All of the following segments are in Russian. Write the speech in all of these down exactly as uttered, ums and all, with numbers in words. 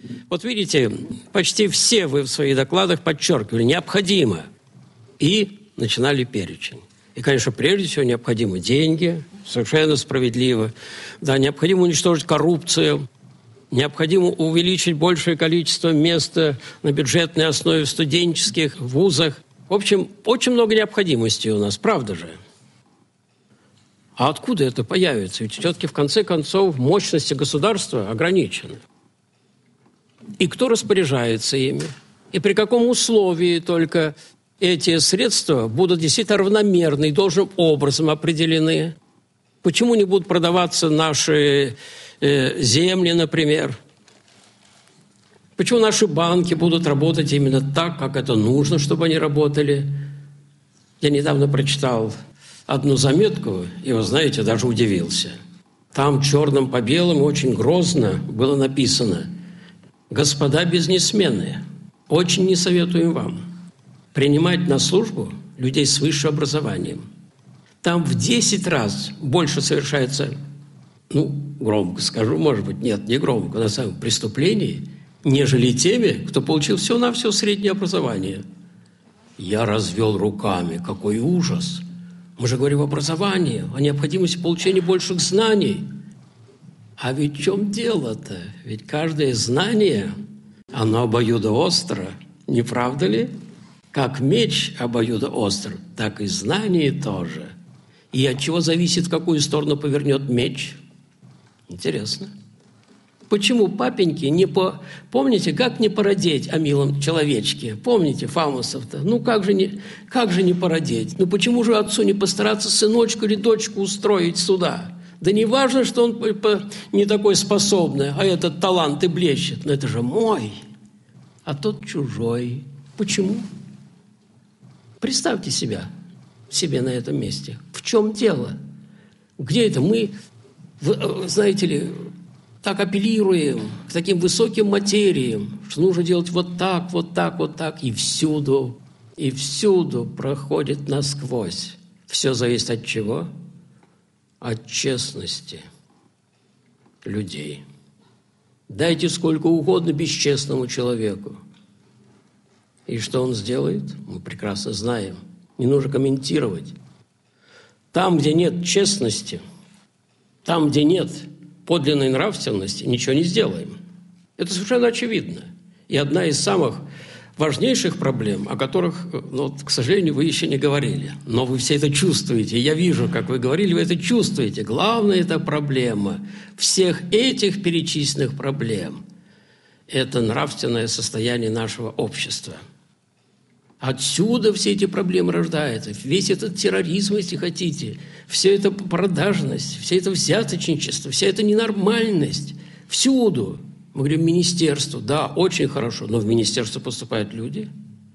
Вот видите, почти все вы в своих докладах подчеркивали «необходимо» и начинали перечень. И, конечно, прежде всего необходимы деньги, совершенно справедливо. Да, необходимо уничтожить коррупцию, необходимо увеличить большее количество мест на бюджетной основе в студенческих вузах. В общем, очень много необходимостей у нас, правда же? А откуда это появится? Ведь все-таки, в конце концов, мощности государства ограничены. И кто распоряжается ими? И при каком условии только эти средства будут действительно равномерно и должным образом определены? Почему не будут продаваться наши э, земли, например? Почему наши банки будут работать именно так, как это нужно, чтобы они работали? Я недавно прочитал одну заметку, и, вы знаете, даже удивился. Там черным по белому очень грозно было написано: «Господа бизнесмены, очень не советуем вам принимать на службу людей с высшим образованием. Там в десять раз больше совершается, ну, громко скажу, может быть, нет, не громко, на самом деле, преступлений, нежели теми, кто получил всего-навсего среднее образование». Я развел руками. Какой ужас! Мы же говорим об образовании, о необходимости получения больших знаний. А ведь в чем дело-то? Ведь каждое знание, оно обоюдоостро, не правда ли? Как меч обоюдоостр, так и знание тоже. И от чего зависит, в какую сторону повернет меч? Интересно. Почему папеньки не по... Помните, как не породеть о милом человечке? Помните Фамусов-то? Ну, как же, не... как же не породеть? Ну, почему же отцу не постараться сыночку или дочку устроить сюда? Да не важно, что он не такой способный, а этот талант и блещет. Но это же мой, а тот чужой. Почему? Представьте себя, себе на этом месте. В чем дело? Где это? Мы, знаете ли, так апеллируем к таким высоким материям, что нужно делать вот так, вот так, вот так, и всюду, и всюду проходит насквозь. Все зависит от чего? От честности людей. Дайте сколько угодно бесчестному человеку. И что он сделает? Мы прекрасно знаем. Не нужно комментировать. Там, где нет честности, там, где нет подлинной нравственности, ничего не сделаем. Это совершенно очевидно. И одна из самых важнейших проблем, о которых, ну, к сожалению, вы еще не говорили. Но вы все это чувствуете. Я вижу, как вы говорили, вы это чувствуете. Главная эта проблема всех этих перечисленных проблем – это нравственное состояние нашего общества. Отсюда все эти проблемы рождаются. Весь этот терроризм, если хотите, вся эта продажность, вся эта взяточничество, вся эта ненормальность. Всюду. Мы говорим, министерство. Да, очень хорошо, но в министерство поступают люди.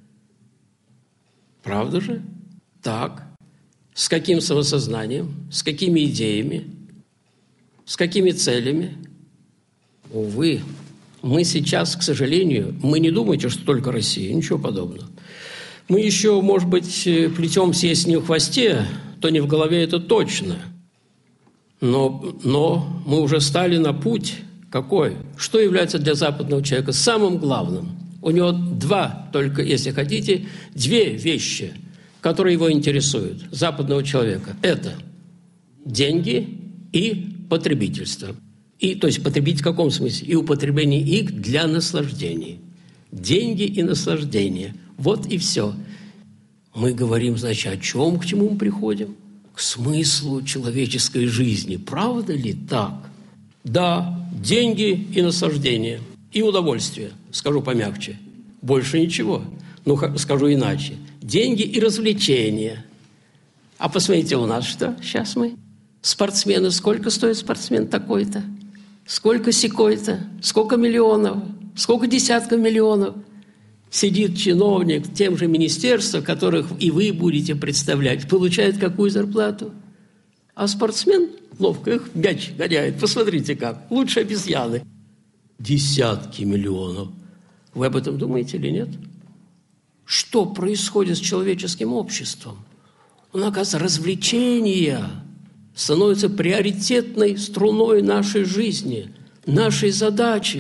Правда же? Так. С каким самосознанием? С какими идеями? С какими целями? Увы, мы сейчас, к сожалению, мы не думайте, что только Россия, ничего подобного. Мы еще, может быть, плетемся, если не в хвосте, то не в голове, это точно. Но, но мы уже стали на путь какой? Что является для западного человека самым главным? У него два, только если хотите, две вещи, которые его интересуют, западного человека. Это деньги и потребительство. И, то есть потребить в каком смысле? И употребление их для наслаждений. Деньги и наслаждение. Вот и все. Мы говорим, значит, о чем, к чему мы приходим? К смыслу человеческой жизни. Правда ли так? Да, деньги и наслаждение. И удовольствие, скажу помягче. Больше ничего. Ну, скажу иначе. Деньги и развлечения. А посмотрите, у нас что? Сейчас мы. Спортсмены. Сколько стоит спортсмен такой-то? Сколько сякой-то? Сколько миллионов? Сколько десятков миллионов? Сидит чиновник в тем же министерстве, которых и вы будете представлять, получает какую зарплату? А спортсмен ловко их мяч гоняет. Посмотрите как. Лучше обезьяны. Десятки миллионов. Вы об этом думаете или нет? Что происходит с человеческим обществом? Он, оказывается, развлечения становятся приоритетной струной нашей жизни, нашей задачи.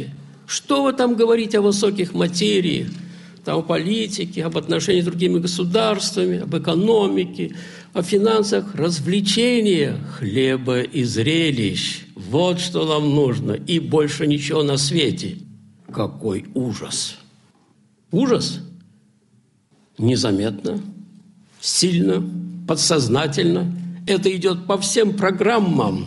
Что вы там говорите о высоких материях, там, о политике, об отношениях с другими государствами, об экономике, о финансах, развлечения, хлеба и зрелищ. Вот что нам нужно, и больше ничего на свете. Какой ужас! Ужас незаметно, сильно, подсознательно. Это идет по всем программам.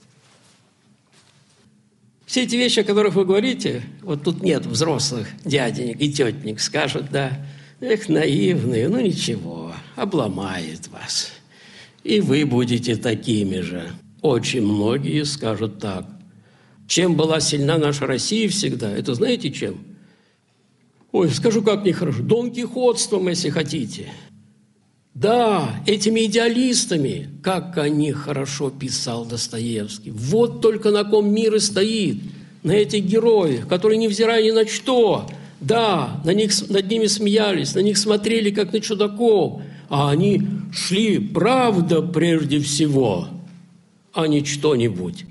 Все эти вещи, о которых вы говорите, вот тут нет взрослых дяденек и тетенек, скажут, да, эх, наивные, ну ничего, обломает вас. И вы будете такими же. Очень многие скажут так. Чем была сильна наша Россия всегда, это знаете чем? Ой, скажу как нехорошо, донкихотством, если хотите. Да, этими идеалистами, как они хорошо писал Достоевский. Вот только на ком мир и стоит, на этих героях, которые, невзирая ни на что, да, на них, над ними смеялись, на них смотрели, как на чудаков, а они шли, правда, прежде всего, а не что-нибудь.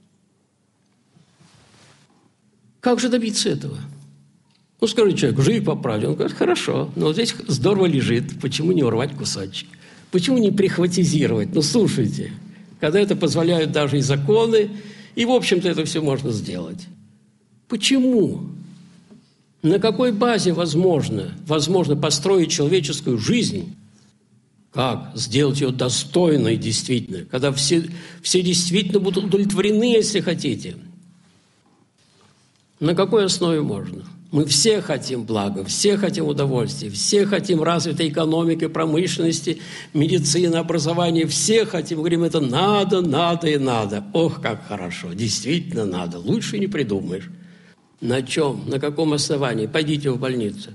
Как же добиться этого? Ну, скажи человеку, живи по правде. Он говорит, хорошо, но вот здесь здорово лежит. Почему не урвать кусочек? Почему не прихватизировать? Ну, слушайте, когда это позволяют даже и законы, и, в общем-то, это все можно сделать. Почему? На какой базе возможно, возможно построить человеческую жизнь? Как сделать ее достойной действительно? Когда все, все действительно будут удовлетворены, если хотите. На какой основе можно? Мы все хотим блага, все хотим удовольствия, все хотим развитой экономики, промышленности, медицины, образования. Все хотим, говорим, это надо, надо и надо. Ох, как хорошо, действительно надо. Лучше не придумаешь. На чем, на каком основании? Пойдите в больницу.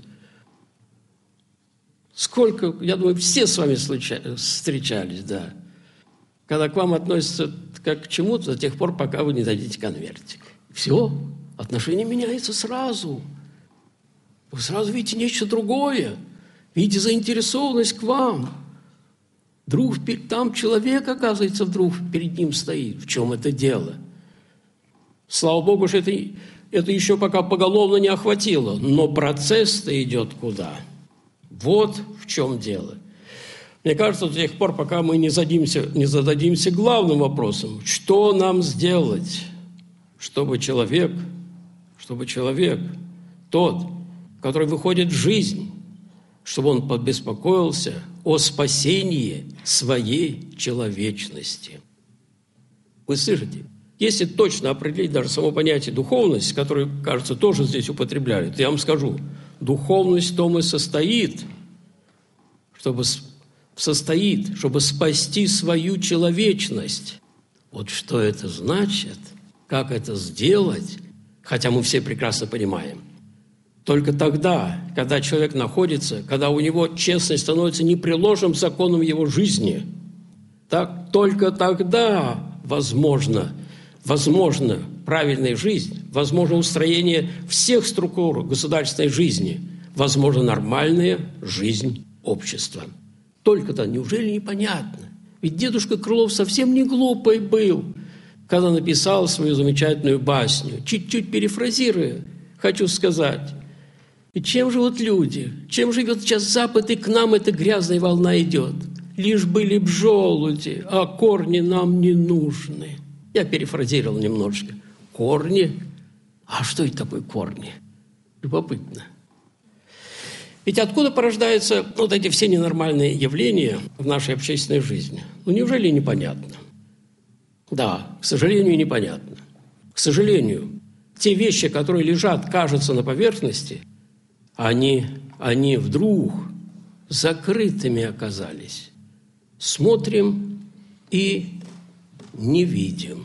Сколько, я думаю, все с вами случа... встречались, да. Когда к вам относятся как к чему-то до тех пор, пока вы не дадите конвертик. Все, отношение меняется сразу. Вы сразу видите нечто другое. Видите заинтересованность к вам. Вдруг там человек, оказывается, вдруг перед ним стоит. В чем это дело? Слава Богу, что это, это еще пока поголовно не охватило. Но процесс-то идет куда? Вот в чем дело. Мне кажется, до тех пор, пока мы не зададимся, не зададимся главным вопросом, что нам сделать, чтобы человек, чтобы человек, тот, который выходит в жизнь, чтобы он побеспокоился о спасении своей человечности. Вы слышите? Если точно определить даже само понятие духовность, которое, кажется, тоже здесь употребляют, то я вам скажу, духовность в том и состоит, чтобы, состоит, чтобы спасти свою человечность. Вот что это значит, как это сделать, хотя мы все прекрасно понимаем. Только тогда, когда человек находится, когда у него честность становится непреложным законом его жизни, так только тогда возможно, возможно правильная жизнь, возможно устроение всех структур государственной жизни, возможно нормальная жизнь общества. Только-то неужели непонятно? Ведь дедушка Крылов совсем не глупый был, когда написал свою замечательную басню. Чуть-чуть перефразируя, хочу сказать. И чем живут люди? Чем живет сейчас Запад, и к нам эта грязная волна идет? Лишь были б желуди, а корни нам не нужны. Я перефразировал немножечко. Корни? А что это такое корни? Любопытно. Ведь откуда порождаются вот эти все ненормальные явления в нашей общественной жизни? Ну, неужели непонятно? Да, к сожалению, непонятно. К сожалению, те вещи, которые лежат, кажутся на поверхности, они, они вдруг закрытыми оказались. Смотрим и не видим.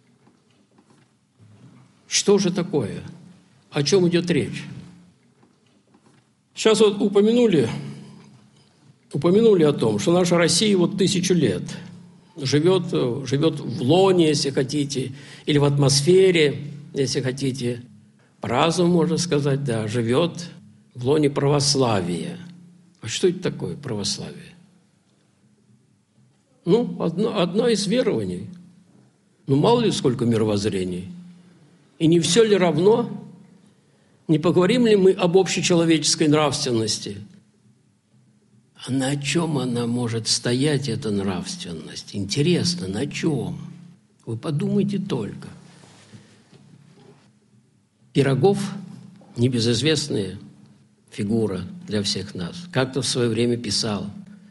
Что же такое? О чем идет речь? Сейчас вот упомянули, упомянули о том, что наша Россия вот тысячу лет живет, живет в лоне, если хотите, или в атмосфере, если хотите, по-разному можно сказать, да, живет в лоне православия. А что это такое православие? Ну, одно, одно из верований. Ну, мало ли сколько мировоззрений. И не все ли равно? Не поговорим ли мы об общечеловеческой нравственности? А на чем она может стоять, эта нравственность? Интересно, на чем? Вы подумайте только. Пирогов, небезызвестная фигура для всех нас, как-то в свое время писал: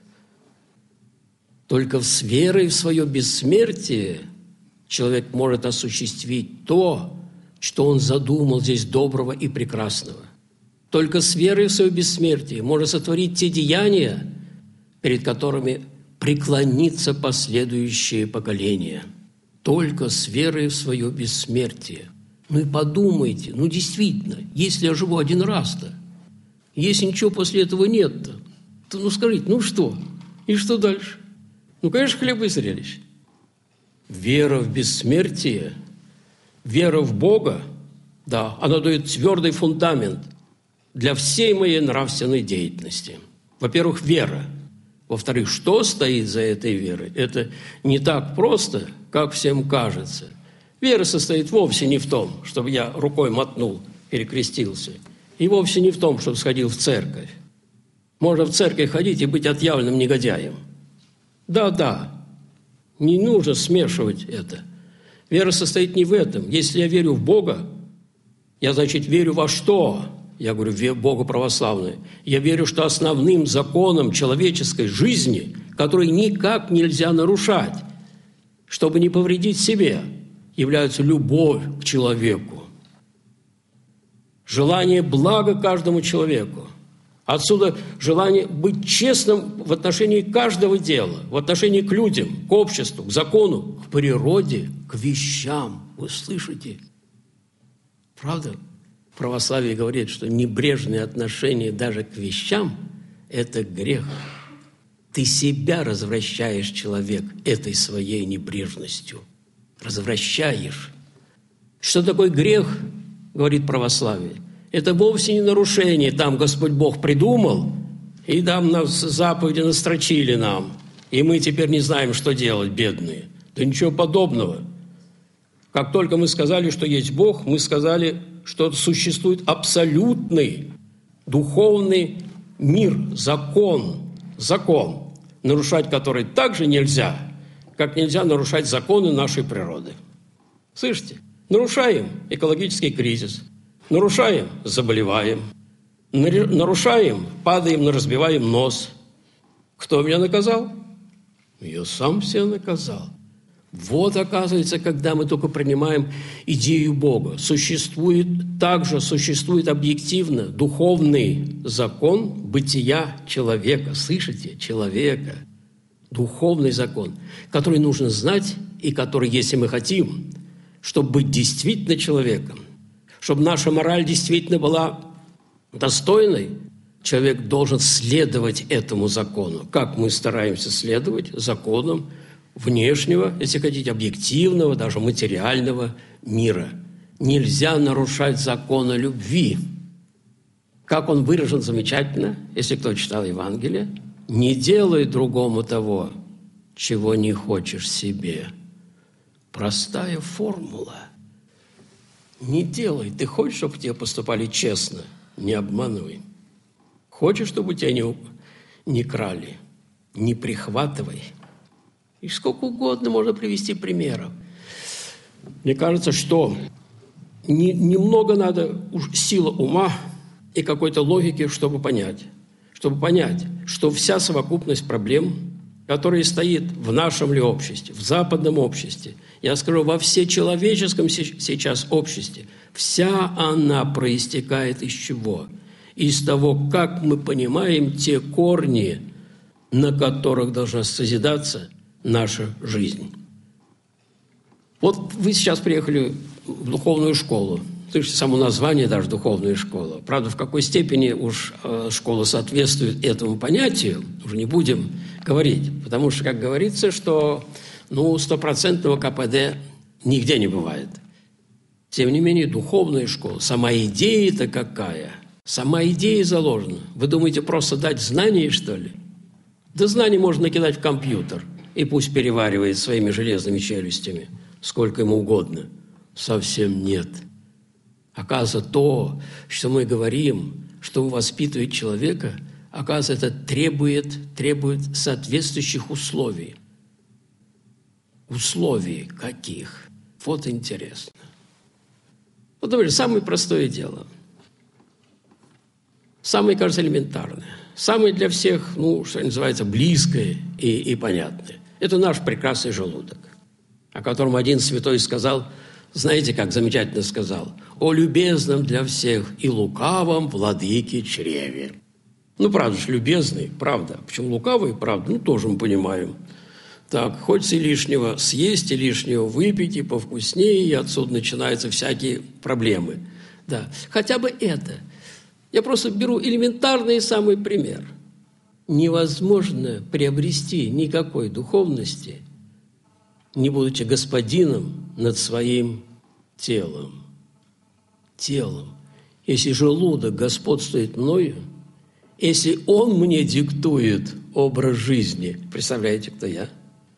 только с верой в свое бессмертие человек может осуществить то, что он задумал здесь доброго и прекрасного. Только с верой в свое бессмертие может сотворить те деяния, перед которыми преклонится последующее поколение. Только с верой в свое бессмертие. Ну и подумайте, ну действительно, если я живу один раз-то, если ничего после этого нет-то, то ну скажите, ну что? И что дальше? Ну, конечно, хлеб и зрелище. Вера в бессмертие, вера в Бога, да, она дает твердый фундамент для всей моей нравственной деятельности. Во-первых, вера. Во-вторых, что стоит за этой верой? Это не так просто, как всем кажется. Вера состоит вовсе не в том, чтобы я рукой мотнул, перекрестился, и вовсе не в том, чтобы сходил в церковь. Можно в церковь ходить и быть отъявленным негодяем. Да-да, не нужно смешивать это. Вера состоит не в этом. Если я верю в Бога, я, значит, верю во что? Я говорю, в Бога православный. Я верю, что основным законом человеческой жизни, который никак нельзя нарушать, чтобы не повредить себе, является любовь к человеку. Желание блага каждому человеку. Отсюда желание быть честным в отношении каждого дела, в отношении к людям, к обществу, к закону, к природе, к вещам. Вы слышите? Правда? Православие говорит, что небрежное отношение даже к вещам – это грех. Ты себя развращаешь, человек, этой своей небрежностью. Развращаешь. Что такое грех, говорит православие? Это вовсе не нарушение. Там Господь Бог придумал, и там нас заповеди настрочили нам. И мы теперь не знаем, что делать, бедные. Да ничего подобного. Как только мы сказали, что есть Бог, мы сказали, что существует абсолютный духовный мир, закон, закон, нарушать который также нельзя, как нельзя нарушать законы нашей природы. Слышите? Нарушаем экологический кризис, нарушаем – заболеваем, нарушаем – падаем, разбиваем нос. Кто меня наказал? Я сам себя наказал. Вот, оказывается, когда мы только принимаем идею Бога, существует, также существует объективно духовный закон бытия человека. Слышите? Человека. Духовный закон, который нужно знать и который, если мы хотим, чтобы быть действительно человеком, чтобы наша мораль действительно была достойной, человек должен следовать этому закону. Как мы стараемся следовать законам внешнего, если хотите, объективного, даже материального мира. Нельзя нарушать законы любви. Как он выражен замечательно, если кто читал Евангелие, не делай другому того, чего не хочешь себе. Простая формула. Не делай. Ты хочешь, чтобы тебе поступали честно? Не обманывай. Хочешь, чтобы тебя не, не крали? Не прихватывай. И сколько угодно можно привести примеров. Мне кажется, что не, немного надо уж сила ума и какой-то логики, чтобы понять. Чтобы понять, что вся совокупность проблем, которая стоит в нашем ли обществе, в западном обществе, я скажу, во всечеловеческом сейчас обществе, вся она проистекает из чего? Из того, как мы понимаем те корни, на которых должна созидаться наша жизнь. Вот вы сейчас приехали в духовную школу. Слышите, само название даже духовная школа. Правда, в какой степени уж э, школа соответствует этому понятию, уже не будем говорить. Потому что, как говорится, что ну, стопроцентного ка пэ дэ нигде не бывает. Тем не менее, духовная школа, сама идея-то какая? Сама идея заложена. Вы думаете, просто дать знания, что ли? Да знания можно накидать в компьютер, и пусть переваривает своими железными челюстями, сколько ему угодно. Совсем нет. Оказывается, то, что мы говорим, что воспитывает человека, оказывается, это требует, требует соответствующих условий. Условий каких? Вот интересно. Вот, например, самое простое дело. Самое, кажется, элементарное. Самое для всех, ну, что называется, близкое и, и понятное. Это наш прекрасный желудок, о котором один святой сказал, знаете, как замечательно сказал, «О любезном для всех и лукавом владыке чреве». Ну, правда же, любезный, правда. Почему лукавый, правда, ну, тоже мы понимаем. Так, хочется и лишнего съесть, и лишнего выпить, и повкуснее, и отсюда начинаются всякие проблемы. Да, хотя бы это. Я просто беру элементарный самый пример. Невозможно приобрести никакой духовности, не будучи господином над своим телом. Телом. Если желудок господствует мною, если он мне диктует образ жизни, представляете, кто я?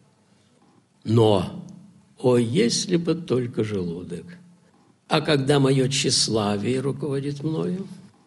Но, о, если бы только желудок. А когда мое тщеславие руководит мною?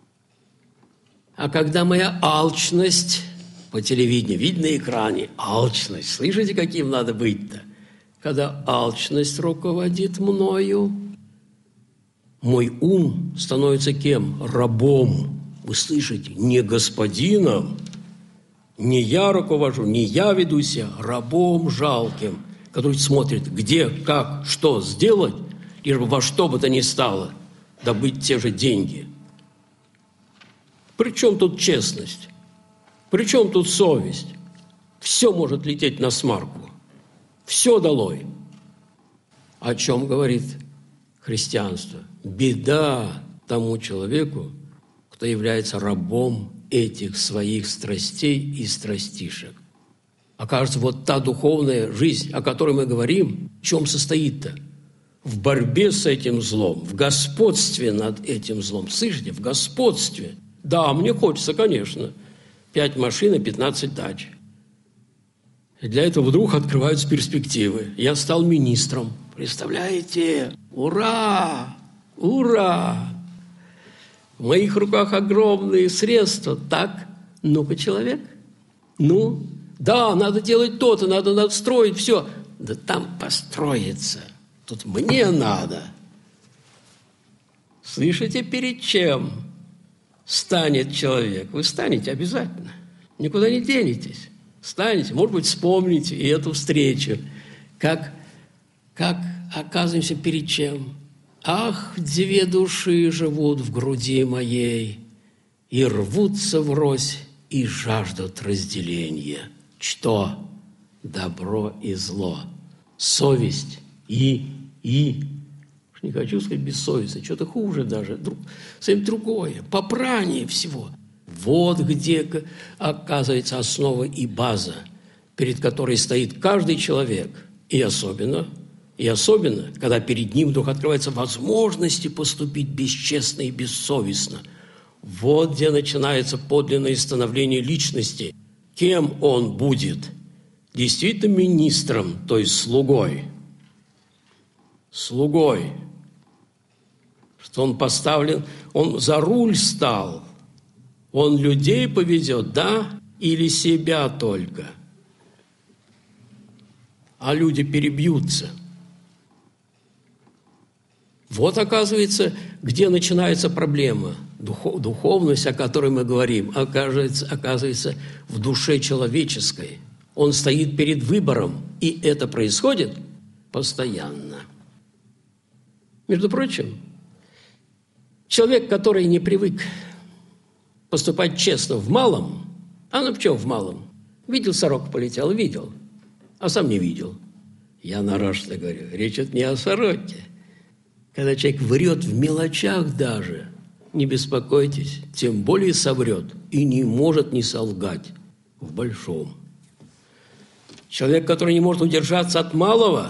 А когда моя алчность по телевидению, видно на экране, алчность, слышите, каким надо быть-то? Когда алчность руководит мною, мой ум становится кем? Рабом. Вы слышите? Не господином, не я руковожу, не я веду себя, рабом жалким, который смотрит, где, как, что сделать, лишь бы во что бы то ни стало добыть те же деньги. При чем тут честность? При чем тут совесть? Все может лететь на смарку. Все долой. О чем говорит христианство? Беда тому человеку, кто является рабом этих своих страстей и страстишек. Окажется, вот та духовная жизнь, о которой мы говорим, в чем состоит-то? В борьбе с этим злом, в господстве над этим злом. Слышите, в господстве. Да, мне хочется, конечно. Пять машин и пятнадцать дач. И для этого вдруг открываются перспективы. Я стал министром. Представляете? Ура! Ура! В моих руках огромные средства. Так? Ну-ка, человек. Ну, да, надо делать то-то, надо надстроить все. Да там построиться. Тут мне надо. Слышите, перед чем станет человек? Вы станете обязательно. Никуда не денетесь. Станете, может быть, вспомните и эту встречу. Как, как оказываемся перед чем? Ах, две души живут в груди моей, и рвутся врозь, и жаждут разделения. Что? Добро и зло. Совесть и, и. Не хочу сказать бессовестно, что-то хуже даже, совсем другое, попрание всего. Вот где, оказывается, основа и база, перед которой стоит каждый человек. И особенно, и особенно, когда перед ним вдруг открываются возможности поступить бесчестно и бессовестно. Вот где начинается подлинное становление личности. Кем он будет? Действительно министром, то есть слугой. Слугой. Что он поставлен, он за руль стал. Он людей поведет, да, или себя только? А люди перебьются. Вот, оказывается, где начинается проблема. Духов, духовность, о которой мы говорим, оказывается, оказывается в душе человеческой. Он стоит перед выбором, и это происходит постоянно. Между прочим, человек, который не привык поступать честно в малом, а ну почему в малом? Видел, сорока полетела, видел, а сам не видел. Я нарочно говорю, речь идет не о сороке. Когда человек врет в мелочах даже, не беспокойтесь, тем более соврет и не может не солгать в большом. Человек, который не может удержаться от малого,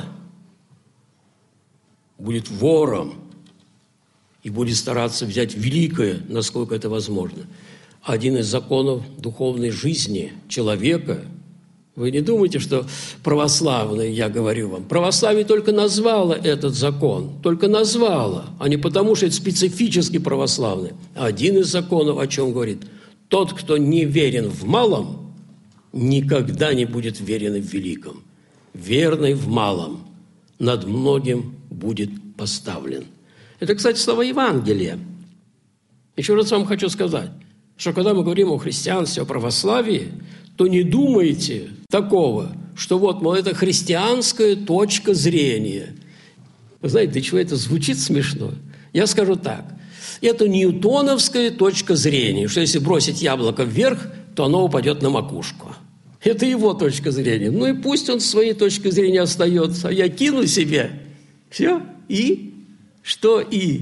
будет вором и будет стараться взять великое, насколько это возможно. Один из законов духовной жизни человека Вы не думайте, что православные, я говорю вам. Православие только назвало этот закон, только назвало, а не потому, что это специфически православный. Один из законов, о чем говорит, тот, кто не верен в малом, никогда не будет верен в великом. Верный в малом над многим будет поставлен. Это, кстати, слова Евангелия. Еще раз вам хочу сказать, что когда мы говорим о христианстве, о православии, то не думайте такого, что вот, мол, это христианская точка зрения. Вы знаете, для чего это звучит смешно? Я скажу так. Это ньютоновская точка зрения, что если бросить яблоко вверх, то оно упадет на макушку. Это его точка зрения. Ну и пусть он с своей точки зрения остается. А я кину себе. Все. И? Что и?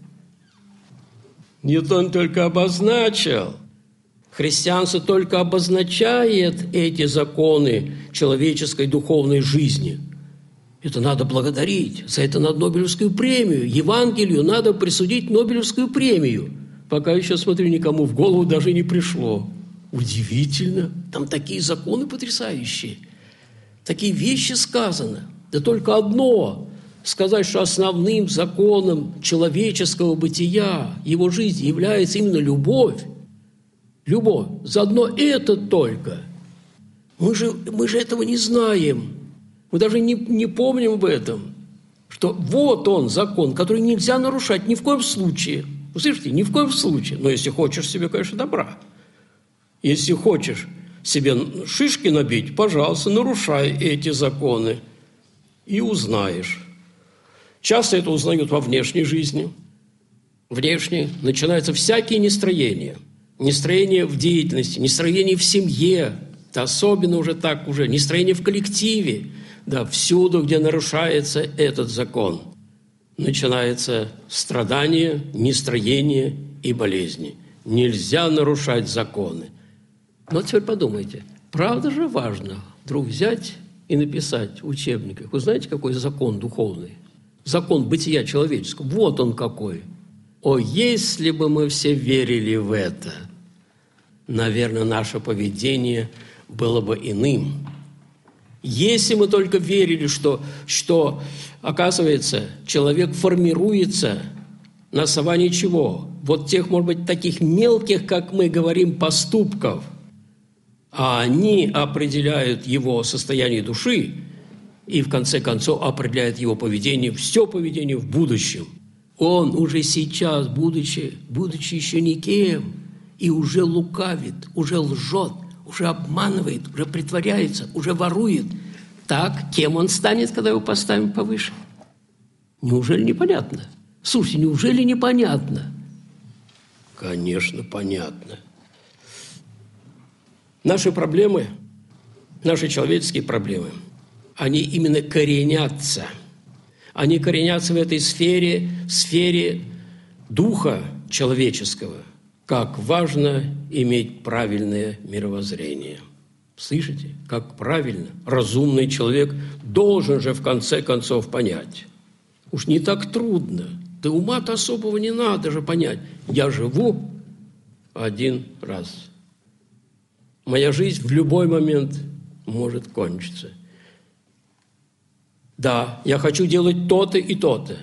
Ньютон только обозначил. Христианство только обозначает эти законы человеческой духовной жизни. Это надо благодарить. За это надо Нобелевскую премию. Евангелию надо присудить Нобелевскую премию. Пока еще, смотрю, никому в голову даже не пришло. Удивительно. Там такие законы потрясающие. Такие вещи сказаны. Да только одно. Сказать, что основным законом человеческого бытия, его жизни является именно любовь. Любовь. Заодно это только. Мы же, мы же этого не знаем. Мы даже не, не помним об этом. Что вот он, закон, который нельзя нарушать ни в коем случае. Вы слышите? Ни в коем случае. Но если хочешь себе, конечно, добра. Если хочешь себе шишки набить, пожалуйста, нарушай эти законы. И узнаешь. Часто это узнают во внешней жизни. Внешне начинаются всякие нестроения. Нестроение в деятельности, нестроение в семье, да особенно уже так уже, нестроение в коллективе, да, всюду, где нарушается этот закон, начинается страдание, нестроение и болезни. Нельзя нарушать законы. Но теперь подумайте, правда же важно вдруг взять и написать в учебниках. Вы знаете, какой закон духовный? Закон бытия человеческого. Вот он какой. О, если бы мы все верили в это, наверное, наше поведение было бы иным. Если мы только верили, что, что оказывается, человек формируется на основании чего? Вот тех, может быть, таких мелких, как мы говорим, поступков, а они определяют его состояние души и, в конце концов, определяют его поведение, все поведение в будущем. Он уже сейчас, будучи, будучи еще никем, и уже лукавит, уже лжет, уже обманывает, уже притворяется, уже ворует. Так, кем он станет, когда его поставим повыше? Неужели непонятно? Слушайте, неужели непонятно? Конечно, понятно. Наши проблемы, наши человеческие проблемы, они именно коренятся. Они коренятся в этой сфере, сфере духа человеческого. Как важно иметь правильное мировоззрение. Слышите? Как правильно. Разумный человек должен же в конце концов понять. Уж не так трудно. Да ума-то особого не надо же понять. Я живу один раз. Моя жизнь в любой момент может кончиться. Да, я хочу делать то-то и то-то.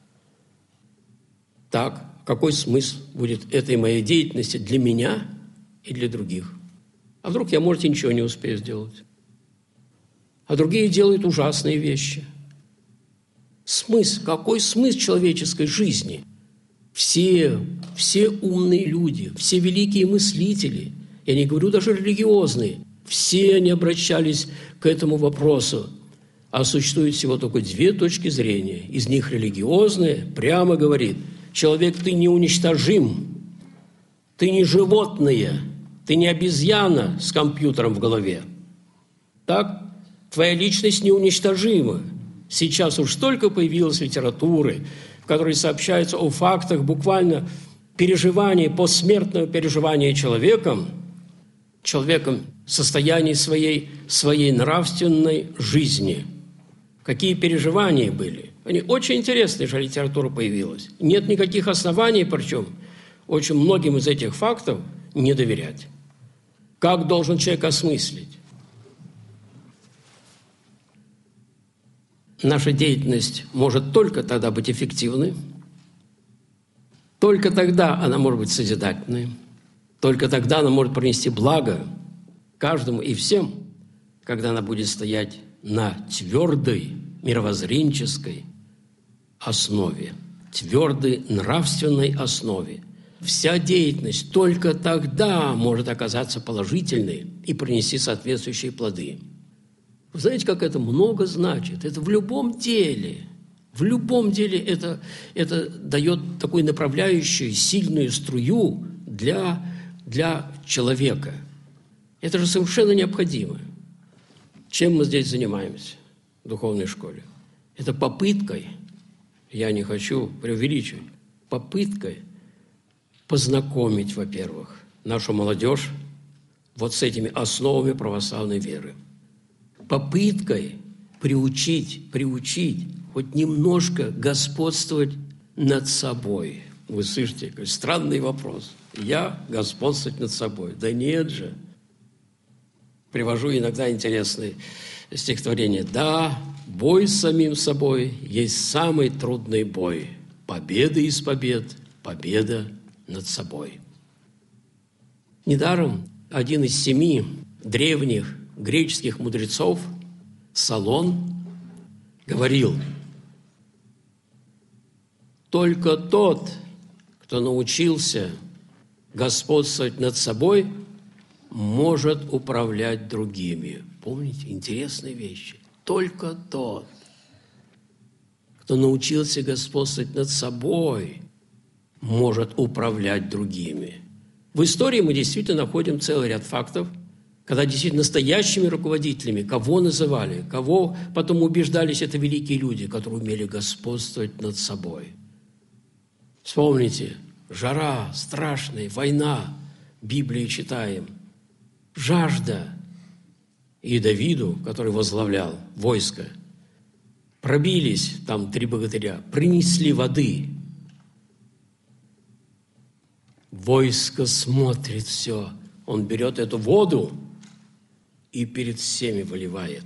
Так, какой смысл будет этой моей деятельности для меня и для других? А вдруг я, может, и ничего не успею сделать? А другие делают ужасные вещи. Смысл, какой смысл человеческой жизни? Все, все умные люди, все великие мыслители, я не говорю даже религиозные, все они обращались к этому вопросу. А существует всего только две точки зрения. Из них религиозная прямо говорит: человек, ты неуничтожим, ты не животное, ты не обезьяна с компьютером в голове. Так? Твоя личность неуничтожима. Сейчас уж столько появилось литературы, в которой сообщается о фактах буквально переживания, посмертного переживания человеком, человеком в состоянии своей, своей нравственной жизни. Какие переживания были. Они очень интересные, что литература появилась. Нет никаких оснований, причем очень многим из этих фактов не доверять. Как должен человек осмыслить? наша деятельность может только тогда быть эффективной, только тогда она может быть созидательной, только тогда она может принести благо каждому и всем, когда она будет стоять на твердой мировоззренческой основе, твердой нравственной основе. Вся деятельность только тогда может оказаться положительной и принести соответствующие плоды. Вы знаете, как это много значит? Это в любом деле. В любом деле это, это дает такую направляющую, сильную струю для, для человека. Это же совершенно необходимо. Чем мы здесь занимаемся в духовной школе? Это попыткой, я не хочу преувеличивать, попыткой познакомить, во-первых, нашу молодежь вот с этими основами православной веры. Попыткой приучить, приучить хоть немножко господствовать над собой. Вы слышите, какой странный вопрос. Я господствовать над собой? Да нет же. Привожу иногда интересные стихотворения. Да, бой с самим собой есть самый трудный бой. Победа из побед, победа над собой. Недаром один из семи древних греческих мудрецов, Солон, говорил: только тот, кто научился господствовать над собой, может управлять другими. Помните, интересные вещи. Только тот, кто научился господствовать над собой, может управлять другими. В истории мы действительно находим целый ряд фактов, когда действительно настоящими руководителями, кого называли, кого потом убеждались, это великие люди, которые умели господствовать над собой. Вспомните, жара страшная, война, в Библии читаем, жажда. И Давиду, который возглавлял войско, пробились там три богатыря, принесли воды. Войско смотрит все. Он берет эту воду и перед всеми выливает.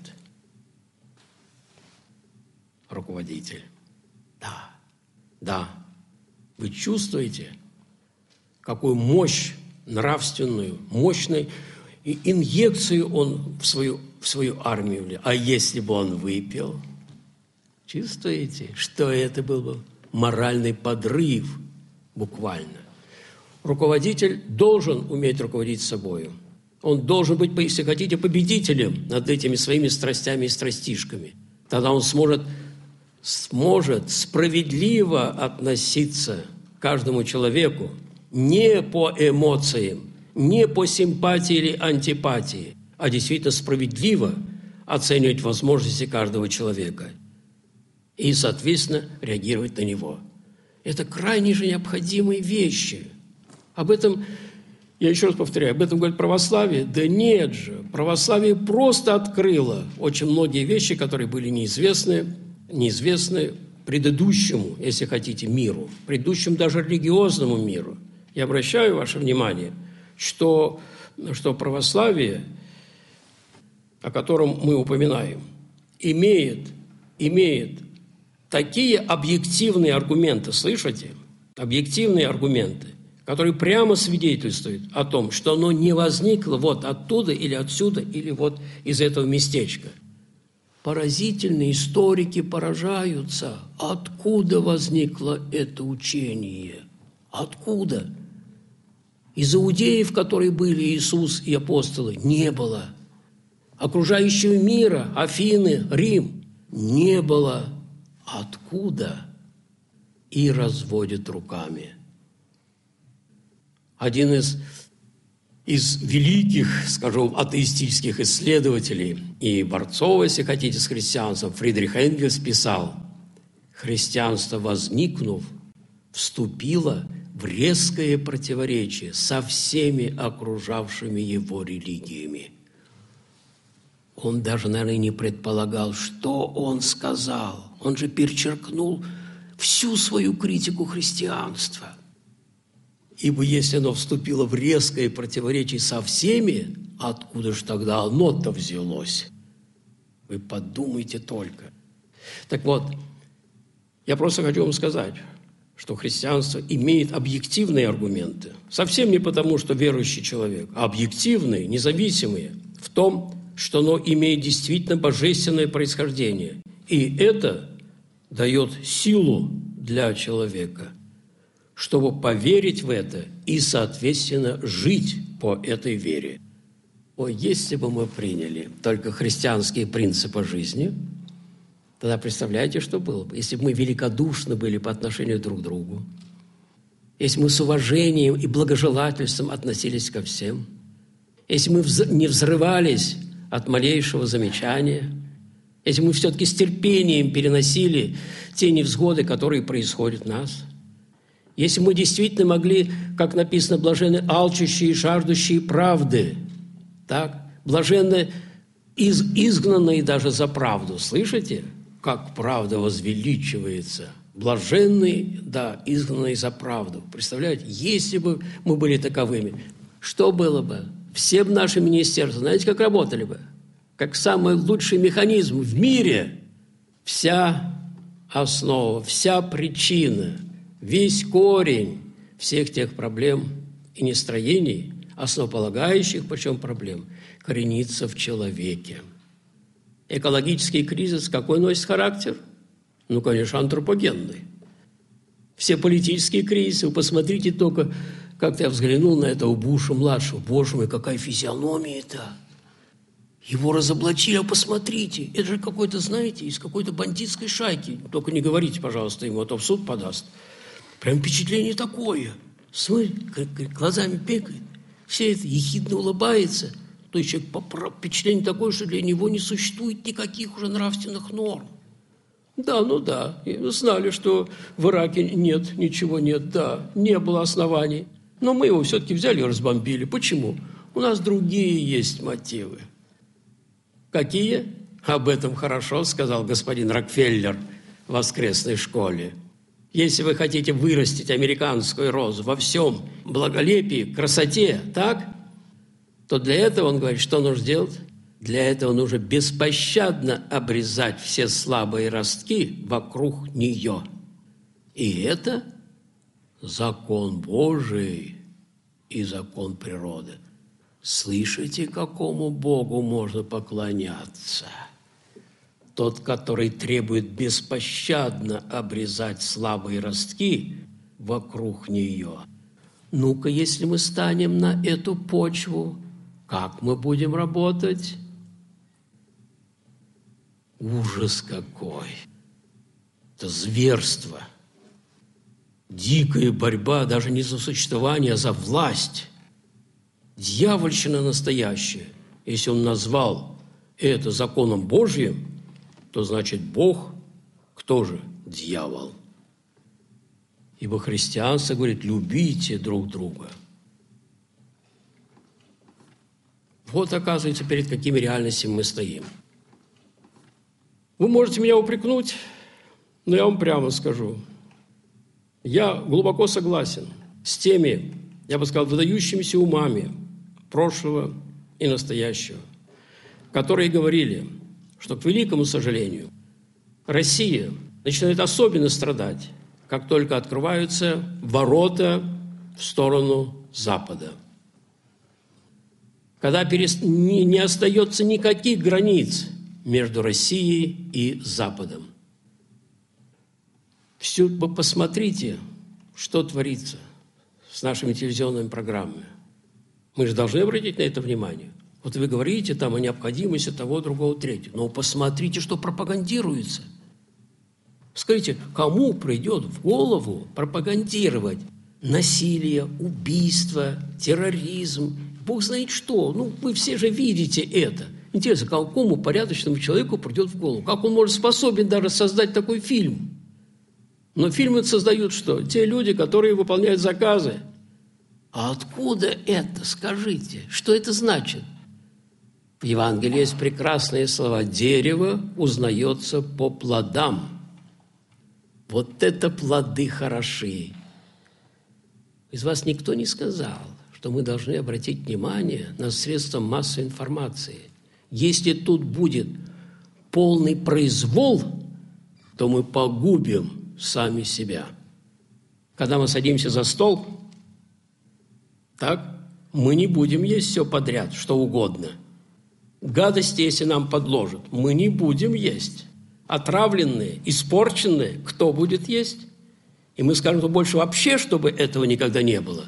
Руководитель. Да, да. Вы чувствуете, какую мощь нравственную, мощную инъекцию он в свою, в свою армию влил. А если бы он выпил? Чувствуете, что это был бы моральный подрыв буквально. Руководитель должен уметь руководить собой. Он должен быть, если хотите, победителем над этими своими страстями и страстишками. Тогда он сможет, сможет справедливо относиться к каждому человеку не по эмоциям, не по симпатии или антипатии, а действительно справедливо оценивать возможности каждого человека и, соответственно, реагировать на него. Это крайне же необходимые вещи. Об этом, я еще раз повторяю, об этом говорит православие? Да нет же. Православие просто открыло очень многие вещи, которые были неизвестны, неизвестны предыдущему, если хотите, миру, предыдущему даже религиозному миру. Я обращаю ваше внимание, что, что православие, о котором мы упоминаем, имеет, имеет такие объективные аргументы, слышите? Объективные аргументы, которые прямо свидетельствуют о том, что оно не возникло вот оттуда или отсюда, или вот из этого местечка. Поразительные историки поражаются, откуда возникло это учение. Откуда? Из иудеев, которые были Иисус и апостолы, не было. Окружающего мира, Афины, Рим, не было. Откуда? И разводят руками. Один из, из великих, скажем, атеистических исследователей и борцов, если хотите, с христианством, Фридрих Энгельс писал: христианство, возникнув, вступило в резкое противоречие со всеми окружавшими его религиями. Он даже, наверное, не предполагал, что он сказал. Он же перечеркнул всю свою критику христианства. Ибо если оно вступило в резкое противоречие со всеми, откуда же тогда оно-то взялось? Вы подумайте только. Так вот, я просто хочу вам сказать, что христианство имеет объективные аргументы. Совсем не потому, что верующий человек, а объективные, независимые в том, что оно имеет действительно божественное происхождение. И это дает силу для человека, чтобы поверить в это и, соответственно, жить по этой вере. Ой, если бы мы приняли только христианские принципы жизни, тогда представляете, что было бы, если бы мы великодушны были по отношению друг к другу, если мы с уважением и благожелательством относились ко всем, если мы не взрывались от малейшего замечания, если мы все-таки с терпением переносили те невзгоды, которые происходят в нас, если мы действительно могли, как написано, блаженны алчущие и жаждущие правды, так, блаженны из, изгнанные даже за правду, слышите? Как правда возвеличивается. Блаженный, да, изгнанный за правду. Представляете, если бы мы были таковыми, что было бы? Все бы наши министерства, знаете, как работали бы? Как самый лучший механизм в мире. Вся основа, вся причина, весь корень всех тех проблем и нестроений, основополагающих, причем проблем, коренится в человеке. Экологический кризис какой носит характер? Ну, конечно, антропогенный. Все политические кризисы, вы посмотрите только, как я взглянул на этого Буша-младшего. Боже мой, какая физиономия-то! Его разоблачили, а посмотрите, это же какой-то, знаете, из какой-то бандитской шайки. Только не говорите, пожалуйста, ему, а то в суд подаст. Прям впечатление такое. Смотри, как глазами пекает, все это ехидно улыбается. То есть человек, впечатление такое, что для него не существует никаких уже нравственных норм. Да, ну да, знали, что в Ираке нет, ничего нет, да, не было оснований. Но мы его все-таки взяли и разбомбили. Почему? У нас другие есть мотивы. Какие? Об этом хорошо сказал господин Рокфеллер в воскресной школе. Если вы хотите вырастить американскую розу во всем благолепии, красоте, так, то для этого, он говорит, что нужно сделать? Для этого нужно беспощадно обрезать все слабые ростки вокруг нее. И это закон Божий и закон природы. Слышите, какому Богу можно поклоняться? Тот, который требует беспощадно обрезать слабые ростки вокруг нее. Ну-ка, если мы станем на эту почву, как мы будем работать? Ужас какой! Это зверство. Дикая борьба даже не за существование, а за власть. Дьявольщина настоящая. Если он назвал это законом Божьим, то значит Бог, кто же? Дьявол. Ибо христианство говорит, любите друг друга. Вот, оказывается, перед какими реальностями мы стоим. Вы можете меня упрекнуть, но я вам прямо скажу. Я глубоко согласен с теми, я бы сказал, выдающимися умами прошлого и настоящего, которые говорили, что, к великому сожалению, Россия начинает особенно страдать, как только открываются ворота в сторону Запада. Когда не, не остается никаких границ между Россией и Западом. Все, посмотрите, что творится с нашими телевизионными программами. Мы же должны обратить на это внимание. Вот вы говорите там о необходимости того, другого, третьего. Но посмотрите, что пропагандируется. Скажите, кому придет в голову пропагандировать насилие, убийство, терроризм, Бог знает что? Ну, вы все же видите это. Интересно, какому порядочному человеку придет в голову? Как он может способен даже создать такой фильм? Но фильмы создают что? Те люди, которые выполняют заказы. А откуда это? Скажите, что это значит? В Евангелии есть прекрасные слова. Дерево узнается по плодам. Вот это плоды хороши. Из вас никто не сказал, что мы должны обратить внимание на средства массовой информации. Если тут будет полный произвол, то мы погубим сами себя. Когда мы садимся за стол, так, мы не будем есть все подряд, что угодно. Гадости, если нам подложат, мы не будем есть. Отравленные, испорченные, кто будет есть? И мы скажем, что больше вообще, чтобы этого никогда не было.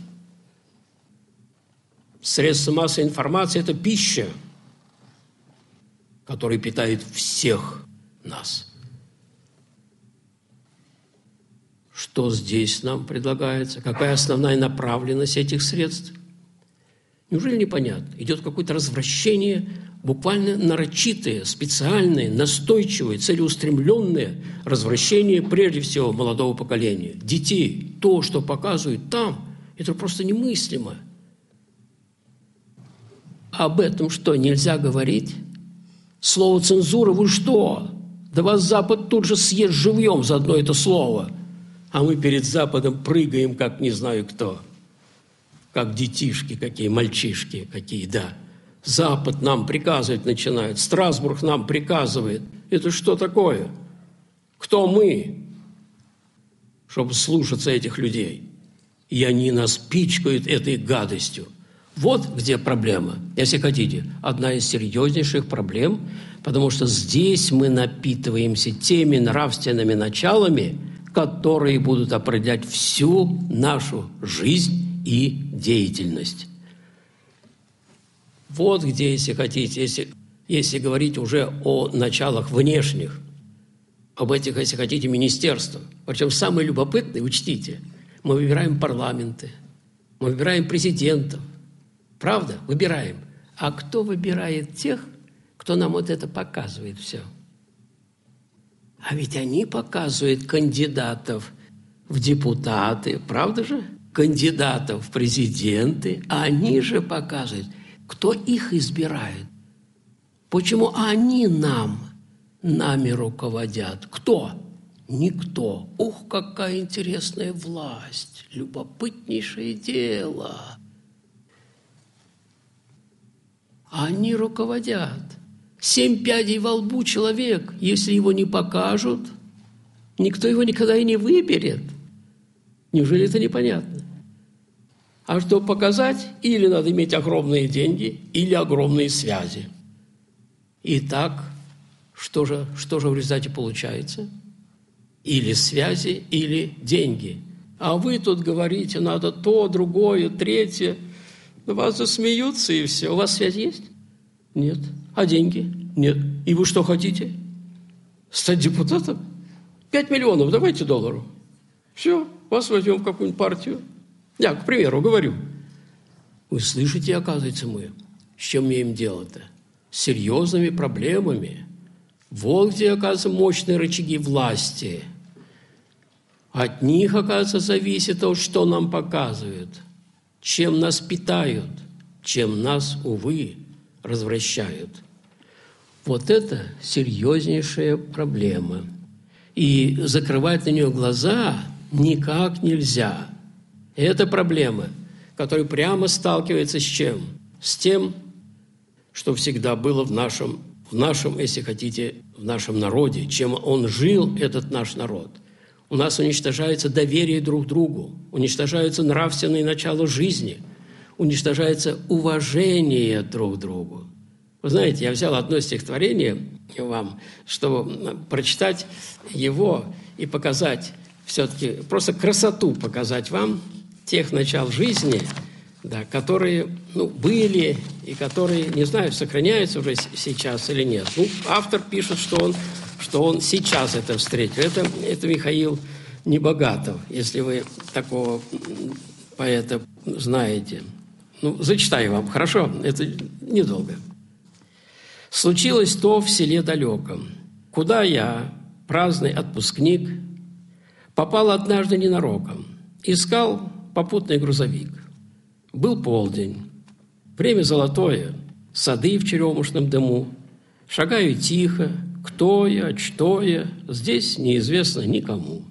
Средства массовой информации – это пища, которая питает всех нас. Что здесь нам предлагается? Какая основная направленность этих средств? Неужели непонятно? Идет какое-то развращение, буквально нарочитое, специальное, настойчивое, целеустремленное развращение, прежде всего, молодого поколения. Детей. То, что показывают там, это просто немыслимо. Об этом что, нельзя говорить? Слово «цензура» вы что? Да вас Запад тут же съест живьем за одно это слово. А мы перед Западом прыгаем, как не знаю кто. Как детишки какие, мальчишки какие, да. Запад нам приказывать начинает, Страсбург нам приказывает. Это что такое? Кто мы, чтобы слушаться этих людей? И они нас пичкают этой гадостью. Вот где проблема, если хотите, одна из серьезнейших проблем, потому что здесь мы напитываемся теми нравственными началами, которые будут определять всю нашу жизнь и деятельность. Вот где, если хотите, если, если говорить уже о началах внешних, об этих, если хотите, министерствах. Причем самое любопытное, учтите, мы выбираем парламенты, мы выбираем президентов. Правда? Выбираем. А кто выбирает тех, кто нам вот это показывает все? А ведь они показывают кандидатов в депутаты, правда же? Кандидатов в президенты, а они же показывают, кто их избирает. Почему они нам, нами руководят? Кто? Никто. Ух, какая интересная власть, любопытнейшее дело. Они руководят. Семь пядей во лбу человек, если его не покажут, никто его никогда и не выберет. Неужели это непонятно? А чтобы показать, или надо иметь огромные деньги, или огромные связи. Итак, что же, что же в результате получается? Или связи, или деньги. А вы тут говорите, надо то, другое, третье. Вас засмеются, и все. У вас связь есть? Нет. А деньги? Нет. И вы что хотите? Стать депутатом? Пять миллионов давайте долларов. Все, вас возьмем в какую-нибудь партию. Я, к примеру, говорю. Вы слышите, оказывается, мы, с чем имеем дело-то? С серьезными проблемами. Вот где, оказывается, мощные рычаги власти. От них, оказывается, зависит то, что нам показывают. Чем нас питают, чем нас, увы, развращают. Вот это серьезнейшая проблема. И закрывать на нее глаза никак нельзя. Это проблема, которая прямо сталкивается с чем? С тем, что всегда было в нашем, в нашем, если хотите, в нашем народе, чем он жил, этот наш народ. У нас уничтожается доверие друг к другу, уничтожаются нравственные начала жизни, уничтожается уважение друг к другу. Вы знаете, я взял одно стихотворение вам, чтобы прочитать его и показать все-таки, просто красоту показать вам тех начал жизни, да, которые ну, были и которые, не знаю, сохраняются уже сейчас или нет. Ну, автор пишет, что он... что он сейчас это встретил. Это, это Михаил Небогатов, если вы такого поэта знаете. Ну, зачитаю вам, хорошо? Это недолго. «Случилось то в селе далеком, куда я, праздный отпускник, попал однажды ненароком. Искал попутный грузовик. Был полдень, время золотое, сады в черемушном дыму. Шагаю тихо, кто я, что я, здесь неизвестно никому.